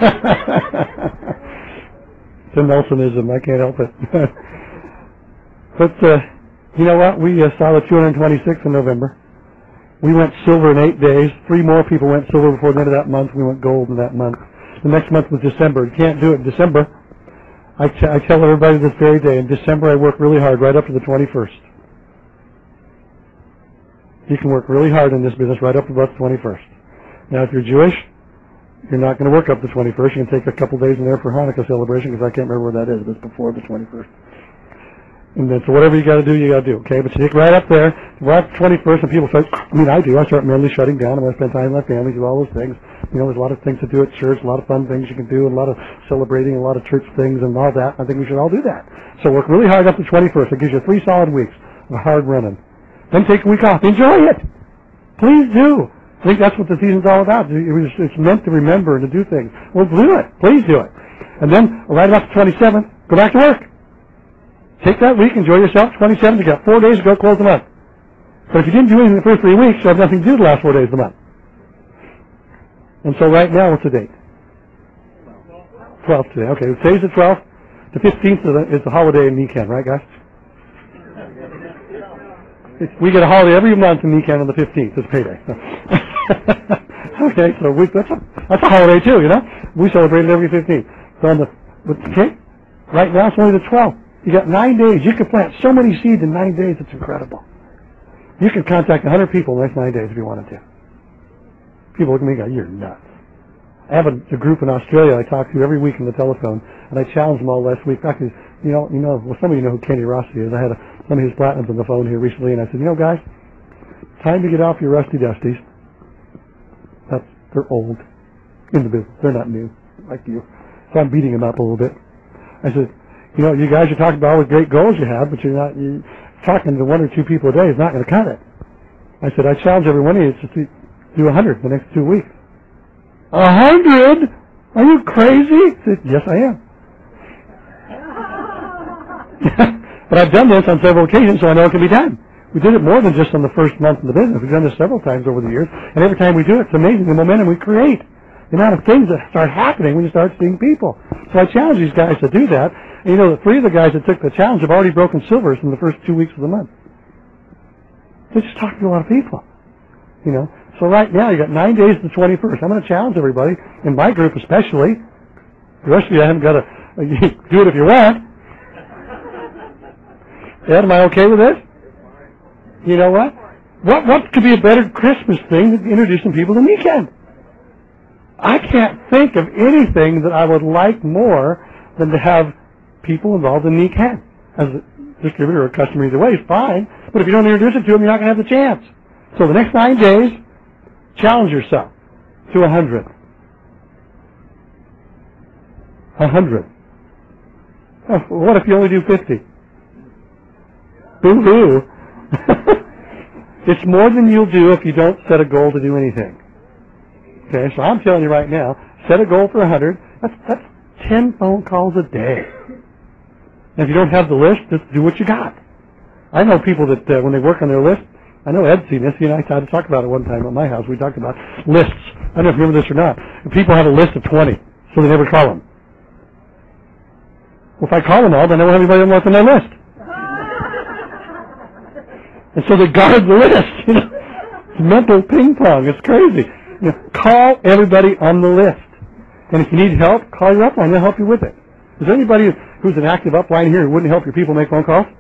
It's a Nelsonism. I can't help it. But, you know what? We saw the 226 in November. We went silver in 8 days. 3 more people went silver before the end of that month. We went gold in that month. The next month was December. You can't do it in December. I tell everybody this very day. In December, I work really hard right up to the 21st. You can work really hard in this business right up to about the 21st. Now, if you're Jewish, you're not going to work up the 21st. You can take a couple days in there for Hanukkah celebration, because I can't remember where that is. It's before the 21st. And then, so whatever you got to do, you got to do. Okay, but you take right up there, right up the 21st, and people start. I do. I start mentally shutting down. I'm going to spend time with my family, do all those things. You know, there's a lot of things to do at church, a lot of fun things you can do, and a lot of celebrating, a lot of church things, and all that. I think we should all do that. So work really hard up to the 21st. It gives you 3 solid weeks of hard running. Then take a week off. Enjoy it. Please do. I think that's what the season's all about. It's meant to remember and to do things. Well, do it. Please do it. And then, right about the 27th, go back to work. Take that week, enjoy yourself. 27th, you got 4 days to go close the month. But if you didn't do anything the first 3 weeks, you have nothing to do the last 4 days of the month. And so right now, what's the date? 12th today. Okay, today's the 12th. The 15th is the holiday in Nikan, right, guys? We get a holiday every month in Nikan on the 15th. It's payday. Okay, so that's a holiday too, you know? We celebrate it every 15th. So right now it's only the 12th. You got 9 days. You can plant so many seeds in 9 days. It's incredible. You can contact 100 people in the next 9 days if you wanted to. People look at me and go, "You're nuts." I have a group in Australia I talk to every week on the telephone, and I challenged them all last week. Actually, well, some of you know who Kenny Rossi is. I had some of his platinums on the phone here recently, and I said, guys, time to get off your rusty dusties. They're old in the business. They're not new like you. So I'm beating them up a little bit. I said, you guys are talking about all the great goals you have, but you're talking to 1 or 2 people a day is not going to cut it. I said, I challenge every one of you to do 100 the next 2 weeks. 100? Are you crazy? I said, yes, I am. But I've done this on several occasions, so I know it can be done. We did it more than just on the first month of the business. We've done this several times over the years, and every time we do it, it's amazing the momentum we create. The amount of things that start happening when you start seeing people. So I challenge these guys to do that. And the 3 of the guys that took the challenge have already broken silvers in the first 2 weeks of the month. They're just talking to a lot of people. So right now you got 9 days to the 21st. I'm going to challenge everybody, in my group especially. The rest of you haven't got to do it if you want. Ed, am I okay with this? You know what? What could be a better Christmas thing than introducing people to Nikan? I can't think of anything that I would like more than to have people involved in Nikan. As a distributor or customer either way is fine, but if you don't introduce it to them, you're not going to have the chance. So the next 9 days, challenge yourself to 100. 100. Oh, what if you only do 50? Boo-hoo. It's more than you'll do if you don't set a goal to do anything. Okay, so I'm telling you right now, set a goal for 100. That's 10 phone calls a day. And if you don't have the list, just do what you got. I know people that when they work on their list, I know Ed's seen this. He and I tried to talk about it one time at my house. We talked about lists. I don't know if you remember this or not. People have a list of 20, so they never call them. Well, if I call them all, then I won't have anybody left on their list. And so they guard the list. It's mental ping pong. It's crazy. Call everybody on the list. And if you need help, call your upline. They'll help you with it. Is there anybody who's an active upline here who wouldn't help your people make phone calls?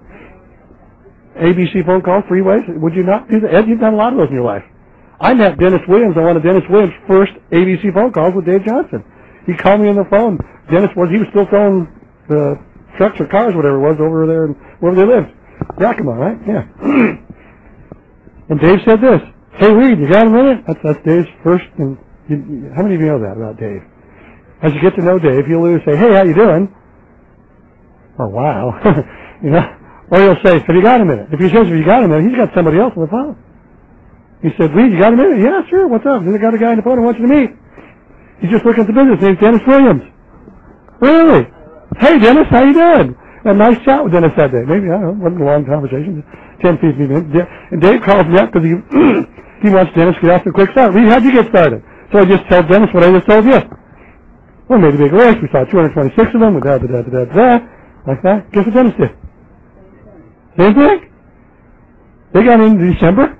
ABC phone calls, 3 ways? Would you not do that? Ed, you've done a lot of those in your life. I met Dennis Williams on one of Dennis Williams' first ABC phone calls with Dave Johnson. He called me on the phone. He was still throwing the trucks or cars, whatever it was, over there and wherever they lived. Yakima, right? Yeah. And Dave said this, "Hey, Reed, you got a minute?" That's Dave's first, and how many of you know that about Dave? As you get to know Dave, he'll either say, "Hey, how you doing?" or "Wow." You know? Or he'll say, "Have you got a minute?" If he says, "Have you got a minute?" he's got somebody else on the phone. He said, "Reed, you got a minute?" "Yeah, sure. What's up?" "I got a guy on the phone I want you to meet. He's just looking at the business. His name's Dennis Williams." "Really? Hey, Dennis, how you doing?" A nice chat with Dennis that day. Maybe, I don't know, wasn't a long conversation, 10, 15 minutes. And Dave calls me up because he wants Dennis to get off to a quick start. "Reed, how'd you get started?" So I just told Dennis what I just told you. "Well, we made a big race. We saw 226 of them with da-da-da-da-da-da." Like that. Guess what Dennis did? Same thing? They got in December?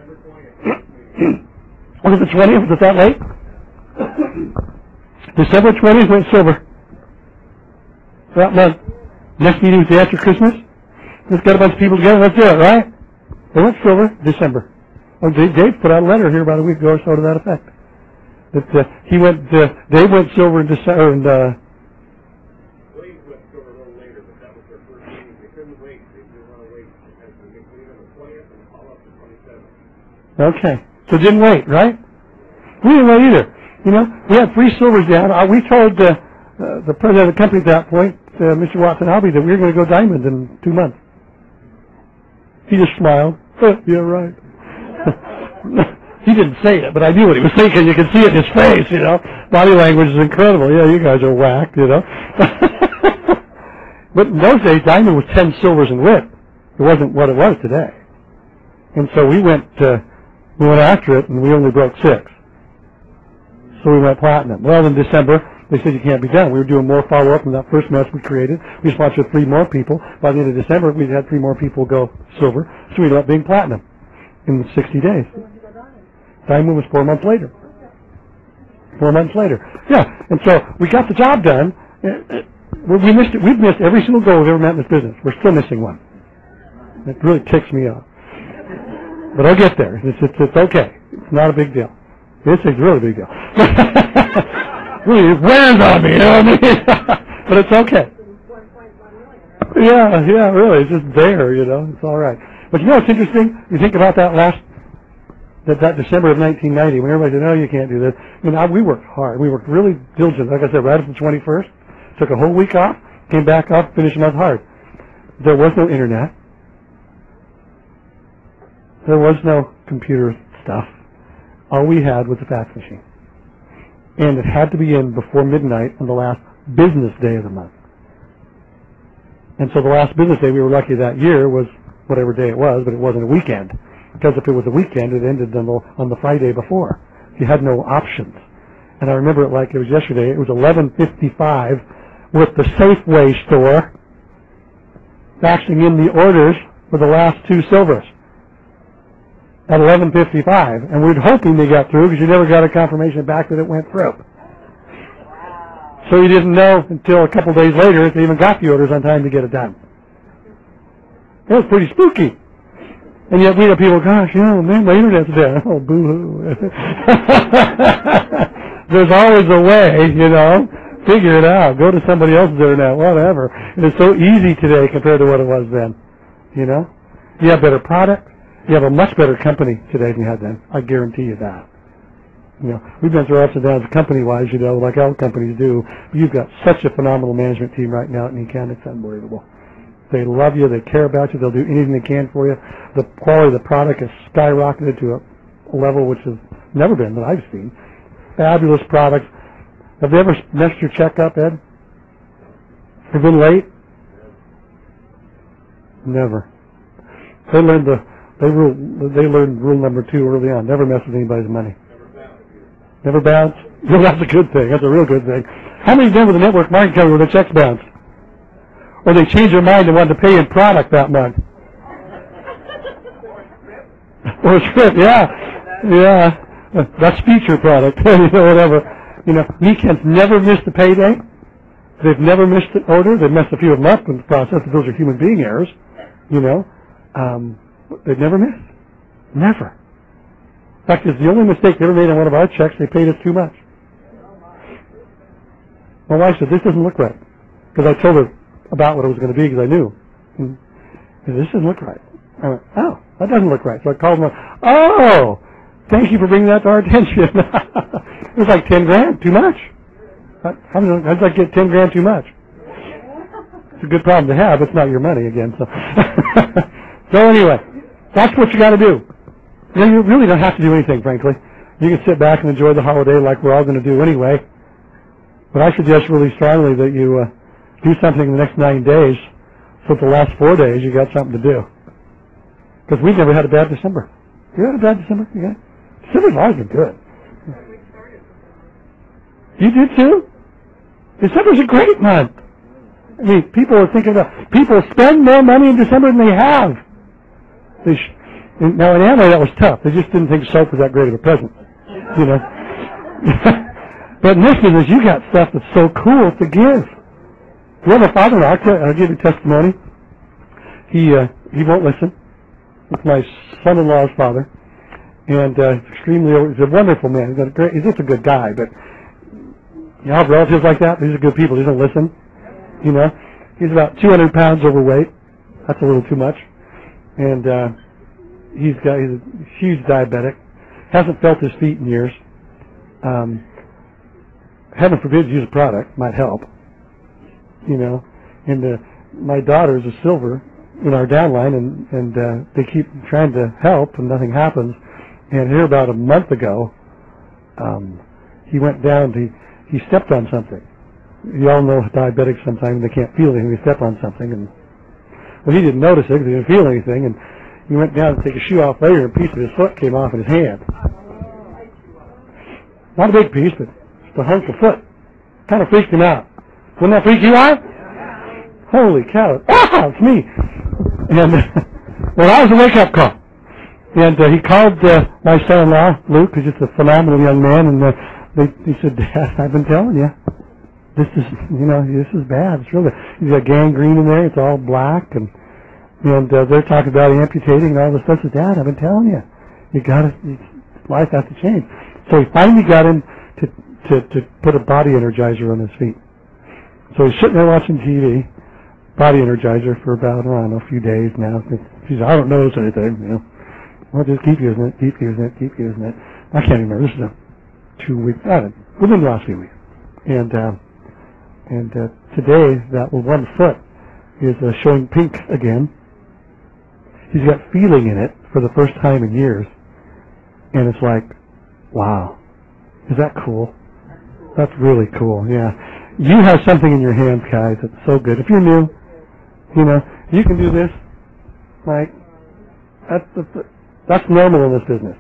Was it the 20th? Was it that late? December 20th went silver. That month. Next meeting was after Christmas. Just got a bunch of people together. Let's do it, right? They went silver December. Oh, Dave put out a letter here about a week ago or so to that effect. That Dave went silver in December, and Williams went silver a little later, but that was their first meeting. They couldn't wait. They didn't want to wait. They had to make meeting on the 20th and follow up the 27th. okay. So didn't wait, right? We didn't wait either. You know, we had 3 silvers down. We told the president of the company at that point, Mr. Watson Albee, that we were going to go diamond in 2 months. He just smiled. "Yeah, right." He didn't say it, but I knew what he was thinking. You could see it in his face, you know. Body language is incredible. "Yeah, you guys are whacked," you know. But in those days, diamond was 10 silvers in width. It wasn't what it was today. And so we went after it, and we only broke 6. So we went platinum. Well, in December, they said you can't be done. We were doing more follow-up from that first mess we created. We sponsored 3 more people. By the end of December, we had 3 more people go silver. So we ended up being platinum in 60 days. Diamond was 4 months later. 4 months later. Yeah, and so we got the job done. We missed it. We've missed every single goal we've ever met in this business. We're still missing one. It really ticks me off. But I'll get there. It's okay. It's not a big deal. This is really a big deal. Really, it wears on me, you know what I mean? But it's okay. Yeah, really. It's just there, you know. It's all right. But you know what's interesting? You think about that that December of 1990, when everybody said, "No, you can't do this." I mean, we worked hard. We worked really diligent. Like I said, right up to the 21st. Took a whole week off, came back up, finished the month hard. There was no internet. There was no computer stuff. All we had was a fax machine. And it had to be in before midnight on the last business day of the month. And so the last business day, we were lucky that year, was whatever day it was, but it wasn't a weekend. Because if it was a weekend, it ended on the Friday before. You had no options. And I remember it like it was yesterday. It was 11:55 with the Safeway store faxing in the orders for the last 2 silvers at 11:55. And we were hoping they got through because you never got a confirmation back that it went through. So you didn't know until a couple days later if they even got the orders on time to get it done. It was pretty spooky. And yet we have people, "Gosh, you know, man, my internet's dead." Oh, boo-hoo. There's always a way, you know. Figure it out. Go to somebody else's internet, whatever. And it's so easy today compared to what it was then, you know. You have better product. You have a much better company today than you had then. I guarantee you that. You know, we've been through ups and downs company-wise, you know, like all companies do. But you've got such a phenomenal management team right now at Nikan. It's unbelievable. They love you. They care about you. They'll do anything they can for you. The quality of the product has skyrocketed to a level which has never been that I've seen. Fabulous products. Have they ever messed your check up, Ed? Have been late? Never. They learned rule number 2 early on. Never mess with anybody's money. Never bounce? Well, that's a good thing. That's a real good thing. How many done with the network marketing company where their checks bounced? Or they changed their mind and wanted to pay in product that month? Or a script, yeah. That's feature product, you know, whatever. You know, Nikan's never missed a payday. They've never missed an order. They've messed a few of them up in the process, but those are human being errors, you know. They've never missed. Never. In fact, it's the only mistake they ever made on one of our checks. They paid us too much. My wife said, "This doesn't look right." Because I told her about what it was going to be because I knew. He said, this doesn't look right. I went, oh, that doesn't look right. So I called him up. Oh, thank you for bringing that to our attention. It was like 10 grand, too much. How did I get 10 grand too much? It's a good problem to have. It's not your money again. So, so anyway, that's what you got to do. You really don't have to do anything, frankly. You can sit back and enjoy the holiday like we're all going to do anyway. But I suggest really strongly that you do something in the next 9 days, so the last 4 days you got something to do. Because we've never had a bad December. You had a bad December? Yeah. December's always been good. You did too? December's a great month. I mean, people are thinking about, people spend more money in December than they have. Now in Amway that was tough. They just didn't think soap was that great of a present. You know. But in this business, you got stuff that's so cool to give. You have a father-in-law, I'll give you testimony. He won't listen. It's my son-in-law's father. And he's a wonderful man. He's just a good guy, but you have relatives like that? These are good people. He doesn't listen. You know, he's about 200 pounds overweight. That's a little too much. And he's a huge diabetic. Hasn't felt his feet in years. Heaven forbid use a product. Might help. You know. And my daughter's a silver in our downline, and they keep trying to help, and nothing happens. And here about a month ago, he went down. He stepped on something. You all know diabetics sometimes they can't feel anything. They step on something, and well, he didn't notice it because he didn't feel anything. And he went down to take a shoe off later, and a piece of his foot came off in his hand. Not a big piece, but just a hunk of foot. Kind of freaked him out. Wouldn't that freak you out? Holy cow! Ah, it's me. And well, that was a wake-up call. And he called my son-in-law, Luke, who's just a phenomenal young man, and he said, Dad, I've been telling you, this is bad. It's really, he's got gangrene in there. It's all black, and they're talking about amputating and all this stuff. I said, Dad, I've been telling you, life has to change. So he finally got him to put a body energizer on his feet. So he's sitting there watching TV, body energizer for about, I don't know, a few days now. He said, I don't notice anything, you know. Well, just keep using it, keep using it, keep using it. I can't remember. This is a 2 week, within the last few weeks. And today, that one foot is showing pink again. He's got feeling in it for the first time in years. And it's like, wow. Is that cool? That's really cool, yeah. You have something in your hands, guys, that's so good. If you're new, you know, you can do this. Like, that's normal in this business.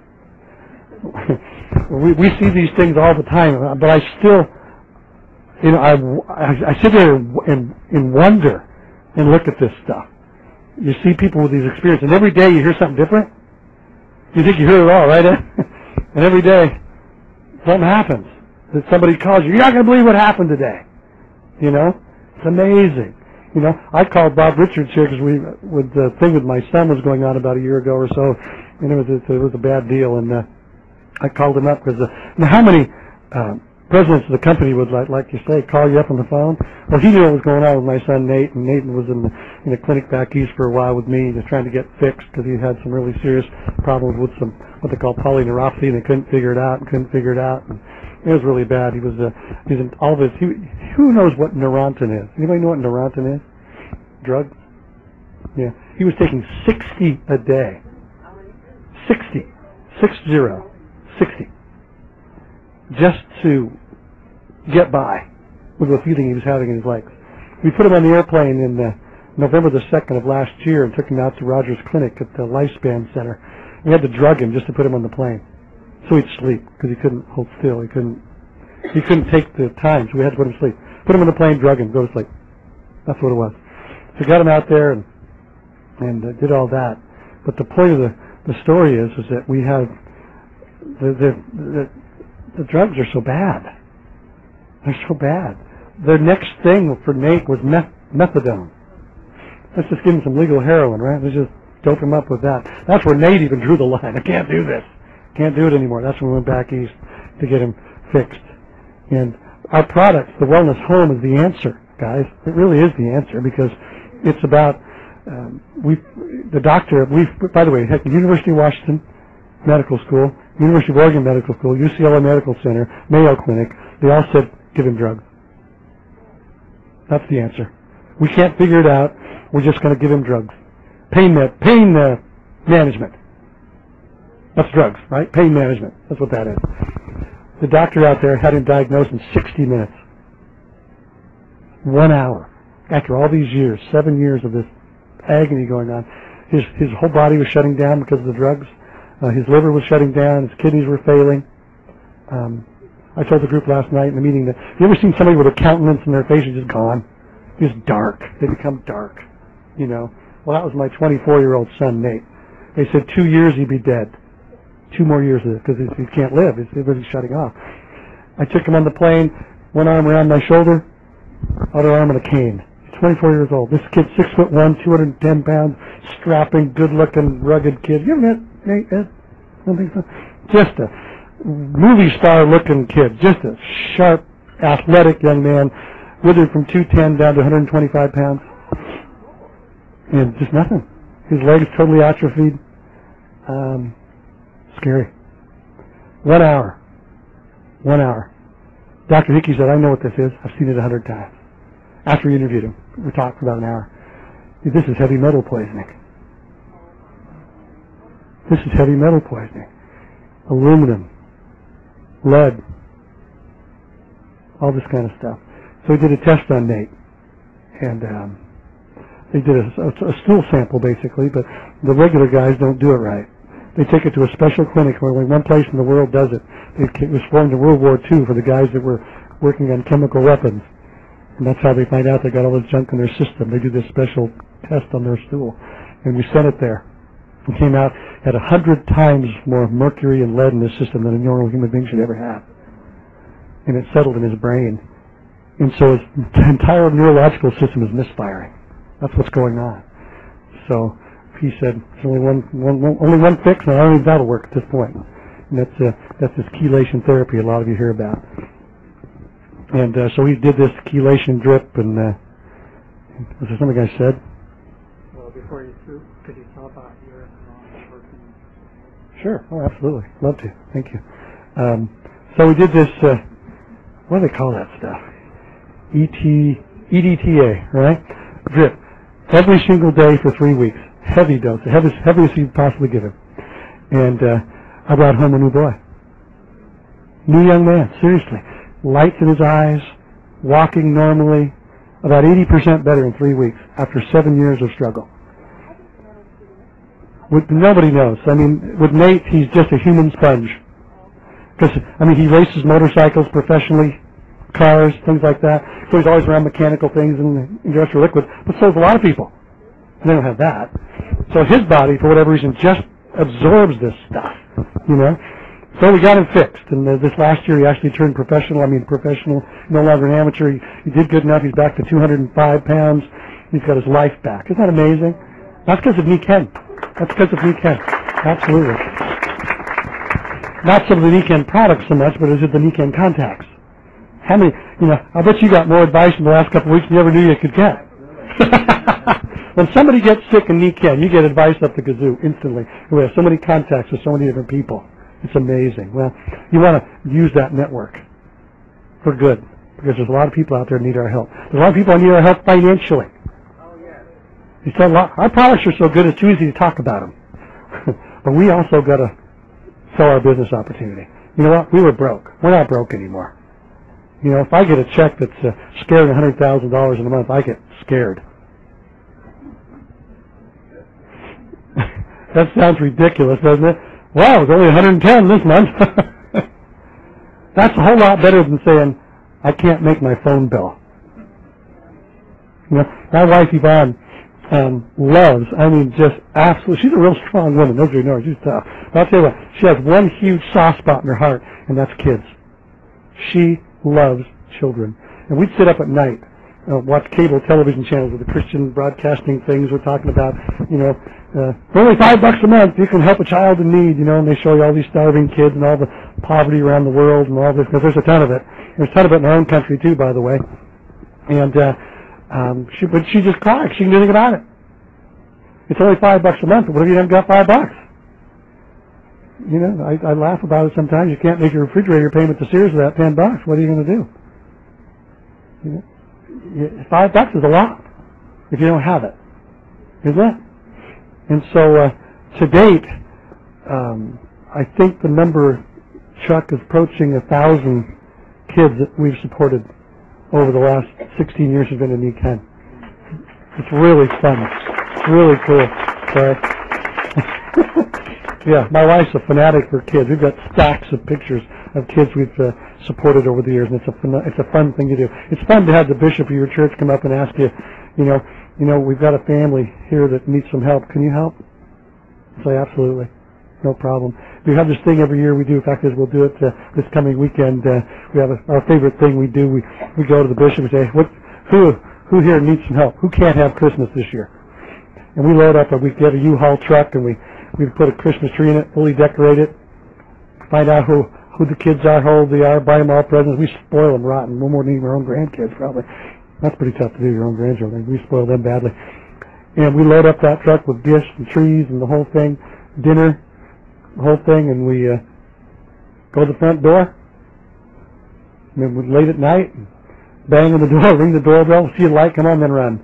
we see these things all the time, but I still, you know, I sit there and wonder and look at this stuff. You see people with these experiences, and every day you hear something different. You think you heard it all, right? And every day something happens. That somebody calls you. You're not going to believe what happened today. You know, it's amazing. You know, I called Bob Richards here because the thing with my son was going on about a year ago or so, and it was a bad deal. And I called him up because how many presidents of the company would like you say call you up on the phone? Well, he knew what was going on with my son Nate, and Nate was in a clinic back east for a while with me, just trying to get fixed because he had some really serious problems with some what they call polyneuropathy, and they couldn't figure it out. And it was really bad. He's in all of his. Who knows what Neurontin is? Anybody know what Neurontin is? Drug? Yeah. He was taking 60 a day. 60. 60. Just to get by with the feeling he was having in his legs. We put him on the airplane in November the 2nd of last year and took him out to Rogers Clinic at the Lifespan Center. We had to drug him just to put him on the plane. So he'd sleep because he couldn't hold still. He couldn't take the time, so we had to put him to sleep. Put him on the plane, drug him, go to sleep. That's what it was. So got him out there and did all that. But the point of the story is that we have the drugs are so bad. They're so bad. The next thing for Nate was methadone. Let's just give him some legal heroin, right? Let's just dope him up with that. That's where Nate even drew the line. I can't do this. Can't do it anymore. That's when we went back east to get him fixed. And our product, the Wellness Home, is the answer, guys. It really is the answer because it's about the doctor, by the way, at the University of Washington Medical School, University of Oregon Medical School, UCLA Medical Center, Mayo Clinic, they all said, give him drugs. That's the answer. We can't figure it out. We're just going to give him drugs. Pain management. That's drugs, right? Pain management. That's what that is. The doctor out there had him diagnosed in 60 minutes. 1 hour. After all these years, 7 years of this agony going on, his whole body was shutting down because of the drugs. His liver was shutting down. His kidneys were failing. I told the group last night in the meeting that, you ever seen somebody with a countenance and their face is just gone? Just dark. They become dark, you know. Well, that was my 24-year-old son, Nate. They said 2 years he'd be dead. 2 more years of it because he can't live. His liver's shutting off. I took him on the plane, one arm around my shoulder, other arm on a cane. He's 24 years old. This kid's 6'1", 210 pounds, strapping, good-looking, rugged kid. You ever met Nate, Ed? I don't think so. Just a movie star-looking kid. Just a sharp, athletic young man, withered from 210 down to 125 pounds. And just nothing. His legs totally atrophied. Scary. 1 hour. 1 hour. Dr. Hickey said, I know what this is. I've seen it 100 times. After we interviewed him, we talked for about an hour. This is heavy metal poisoning. This is heavy metal poisoning. Aluminum, lead, all this kind of stuff. So we did a test on Nate, and they did a stool sample basically, but the regular guys don't do it right. They take it to a special clinic where only one place in the world does it. It was formed in World War II for the guys that were working on chemical weapons. And that's how they find out they got all this junk in their system. They do this special test on their stool. And we sent it there. It came out, had 100 times more mercury and lead in his system than a normal human being should ever have. And it settled in his brain. And so his entire neurological system is misfiring. That's what's going on. So he said, there's only one fix, and I don't think that'll work at this point. And that's this chelation therapy a lot of you hear about. And so he did this chelation drip, and was there something I said? Well, before you through, could you tell about your working? Sure. Oh, absolutely. Love to. Thank you. So we did this, what do they call that stuff? EDTA, right? Drip. Every single day for 3 weeks. Heavy dose. The heaviest you could possibly give him. And I brought home a new boy. New young man. Seriously. Lights in his eyes. Walking normally. About 80% better in 3 weeks after 7 years of struggle. Nobody knows. I mean, with Nate, he's just a human sponge. Because, I mean, he races motorcycles professionally, cars, things like that. So he's always around mechanical things and industrial liquid. But so does a lot of people. They don't have that. So his body, for whatever reason, just absorbs this stuff, you know. So we got him fixed. And this last year, he actually turned professional. I mean, professional, no longer an amateur. He did good enough. He's back to 205 pounds. He's got his life back. Isn't that amazing? That's because of Niken. That's because of Niken. Absolutely. Not some of the Niken products so much, but it's the Niken contacts. How many, you know, I bet you got more advice in the last couple of weeks than you ever knew you could get. When somebody gets sick in Niken, you get advice up the kazoo instantly. We have so many contacts with so many different people. It's amazing. Well, you want to use that network for good, because there's a lot of people out there who need our help. There's a lot of people who need our help financially. He said, our products are so good, it's too easy to talk about them. But we also got to sell our business opportunity. You know what? We were broke. We're not broke anymore. You know, if I get a check that's scaring $100,000 in a month, I get scared. That sounds ridiculous, doesn't it? Wow, it's only 110 this month. That's a whole lot better than saying, I can't make my phone bill. You know, my wife Yvonne loves, I mean, just absolutely, she's a real strong woman. Those of you know her, she's tough. But I'll tell you what, she has one huge soft spot in her heart, and that's kids. She loves children. And we'd sit up at night, watch cable television channels with the Christian broadcasting things we're talking about, you know, for only $5 a month, you can help a child in need, you know, and they show you all these starving kids and all the poverty around the world and all this, because there's a ton of it. There's a ton of it in our own country, too, by the way. And, but she just cried. She didn't do anything about it. It's only $5 a month, but what if you haven't got $5? You know, I laugh about it sometimes. You can't make your refrigerator payment to Sears without $10. What are you going to do? You know, $5 is a lot if you don't have it, isn't it? And so to date, I think the number, Chuck, is approaching 1,000 kids that we've supported over the last 16 years we've been in E10. It's really fun. It's really cool. Sorry. Yeah, my wife's a fanatic for kids. We've got stacks of pictures of kids we've supported over the years, and it's a fun thing to do. It's fun to have the bishop of your church come up and ask you, you know, we've got a family here that needs some help. Can you help? I say, absolutely. No problem. We have this thing every year we do. In fact, we'll do it this coming weekend. We have our favorite thing we do. We go to the bishop and say, who here needs some help? Who can't have Christmas this year? And we load up, we get a U-Haul truck, and we put a Christmas tree in it, fully decorate it, find out who the kids are, how old they are, buy them all presents. We spoil them rotten. No more than even our own grandkids, probably. That's pretty tough to do, your own grandchildren. We spoil them badly. And we load up that truck with gifts and trees and the whole thing, dinner, the whole thing, and we go to the front door. And then we're late at night, and bang on the door, ring the doorbell, see a light, come on, then run.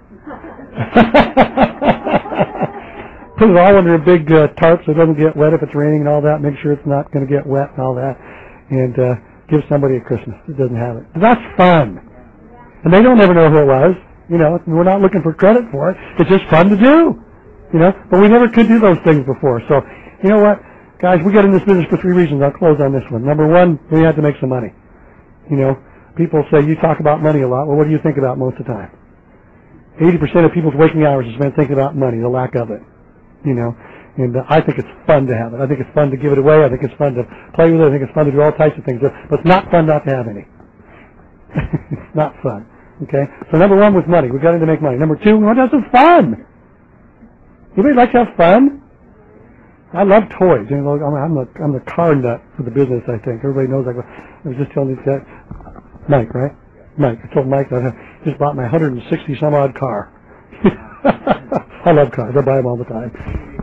Put it all under a big tarp so it doesn't get wet if it's raining and all that. Make sure it's not going to get wet and all that. And give somebody a Christmas that doesn't have it. That's fun. And they don't ever know who it was. You know, we're not looking for credit for it. It's just fun to do. You know, but we never could do those things before. So, you know what? Guys, we got in this business for 3 reasons. I'll close on this one. Number one, we had to make some money. You know, people say, you talk about money a lot. Well, what do you think about most of the time? 80% of people's waking hours is spent thinking about money, the lack of it. You know, and I think it's fun to have it. I think it's fun to give it away. I think it's fun to play with it. I think it's fun to do all types of things. But it's not fun not to have any. It's not fun. Okay? So number one was money. We got in to make money. Number two, we want to have some fun. Anybody like to have fun? I love toys. You know, I'm the car nut for the business, I think. Everybody knows that. I was just telling these guys. Mike, right? Mike. I told Mike that I just bought my 160 some odd car. I love cars. I buy them all the time.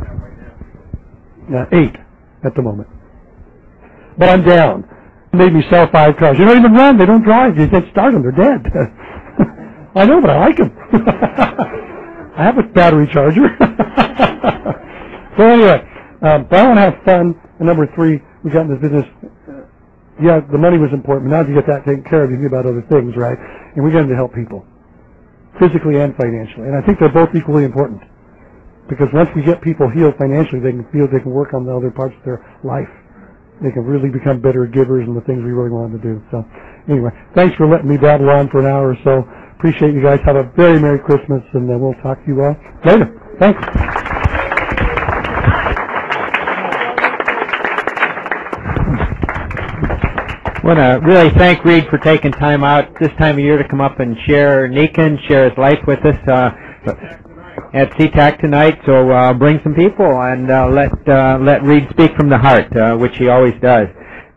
8 at the moment. But I'm down. It made me sell 5 cars. You don't even run. They don't drive. You can't start them. They're dead. I know, but I like them. I have a battery charger. So anyway, but I want to have fun. And number 3, we got in this business. Yeah, the money was important. But now that you get that taken care of, you think about other things, right? And we got in to help people, physically and financially. And I think they're both equally important. Because once we get people healed financially, they can feel they can work on the other parts of their life. They can really become better givers and the things we really want to do. So anyway, thanks for letting me babble on for an hour or so. Appreciate you guys. Have a very Merry Christmas, and we'll talk to you all later. Thanks. I want to really thank Reed for taking time out this time of year to come up and share Nikan, share his life with us at CTAC tonight. So bring some people and let Reed speak from the heart, which he always does.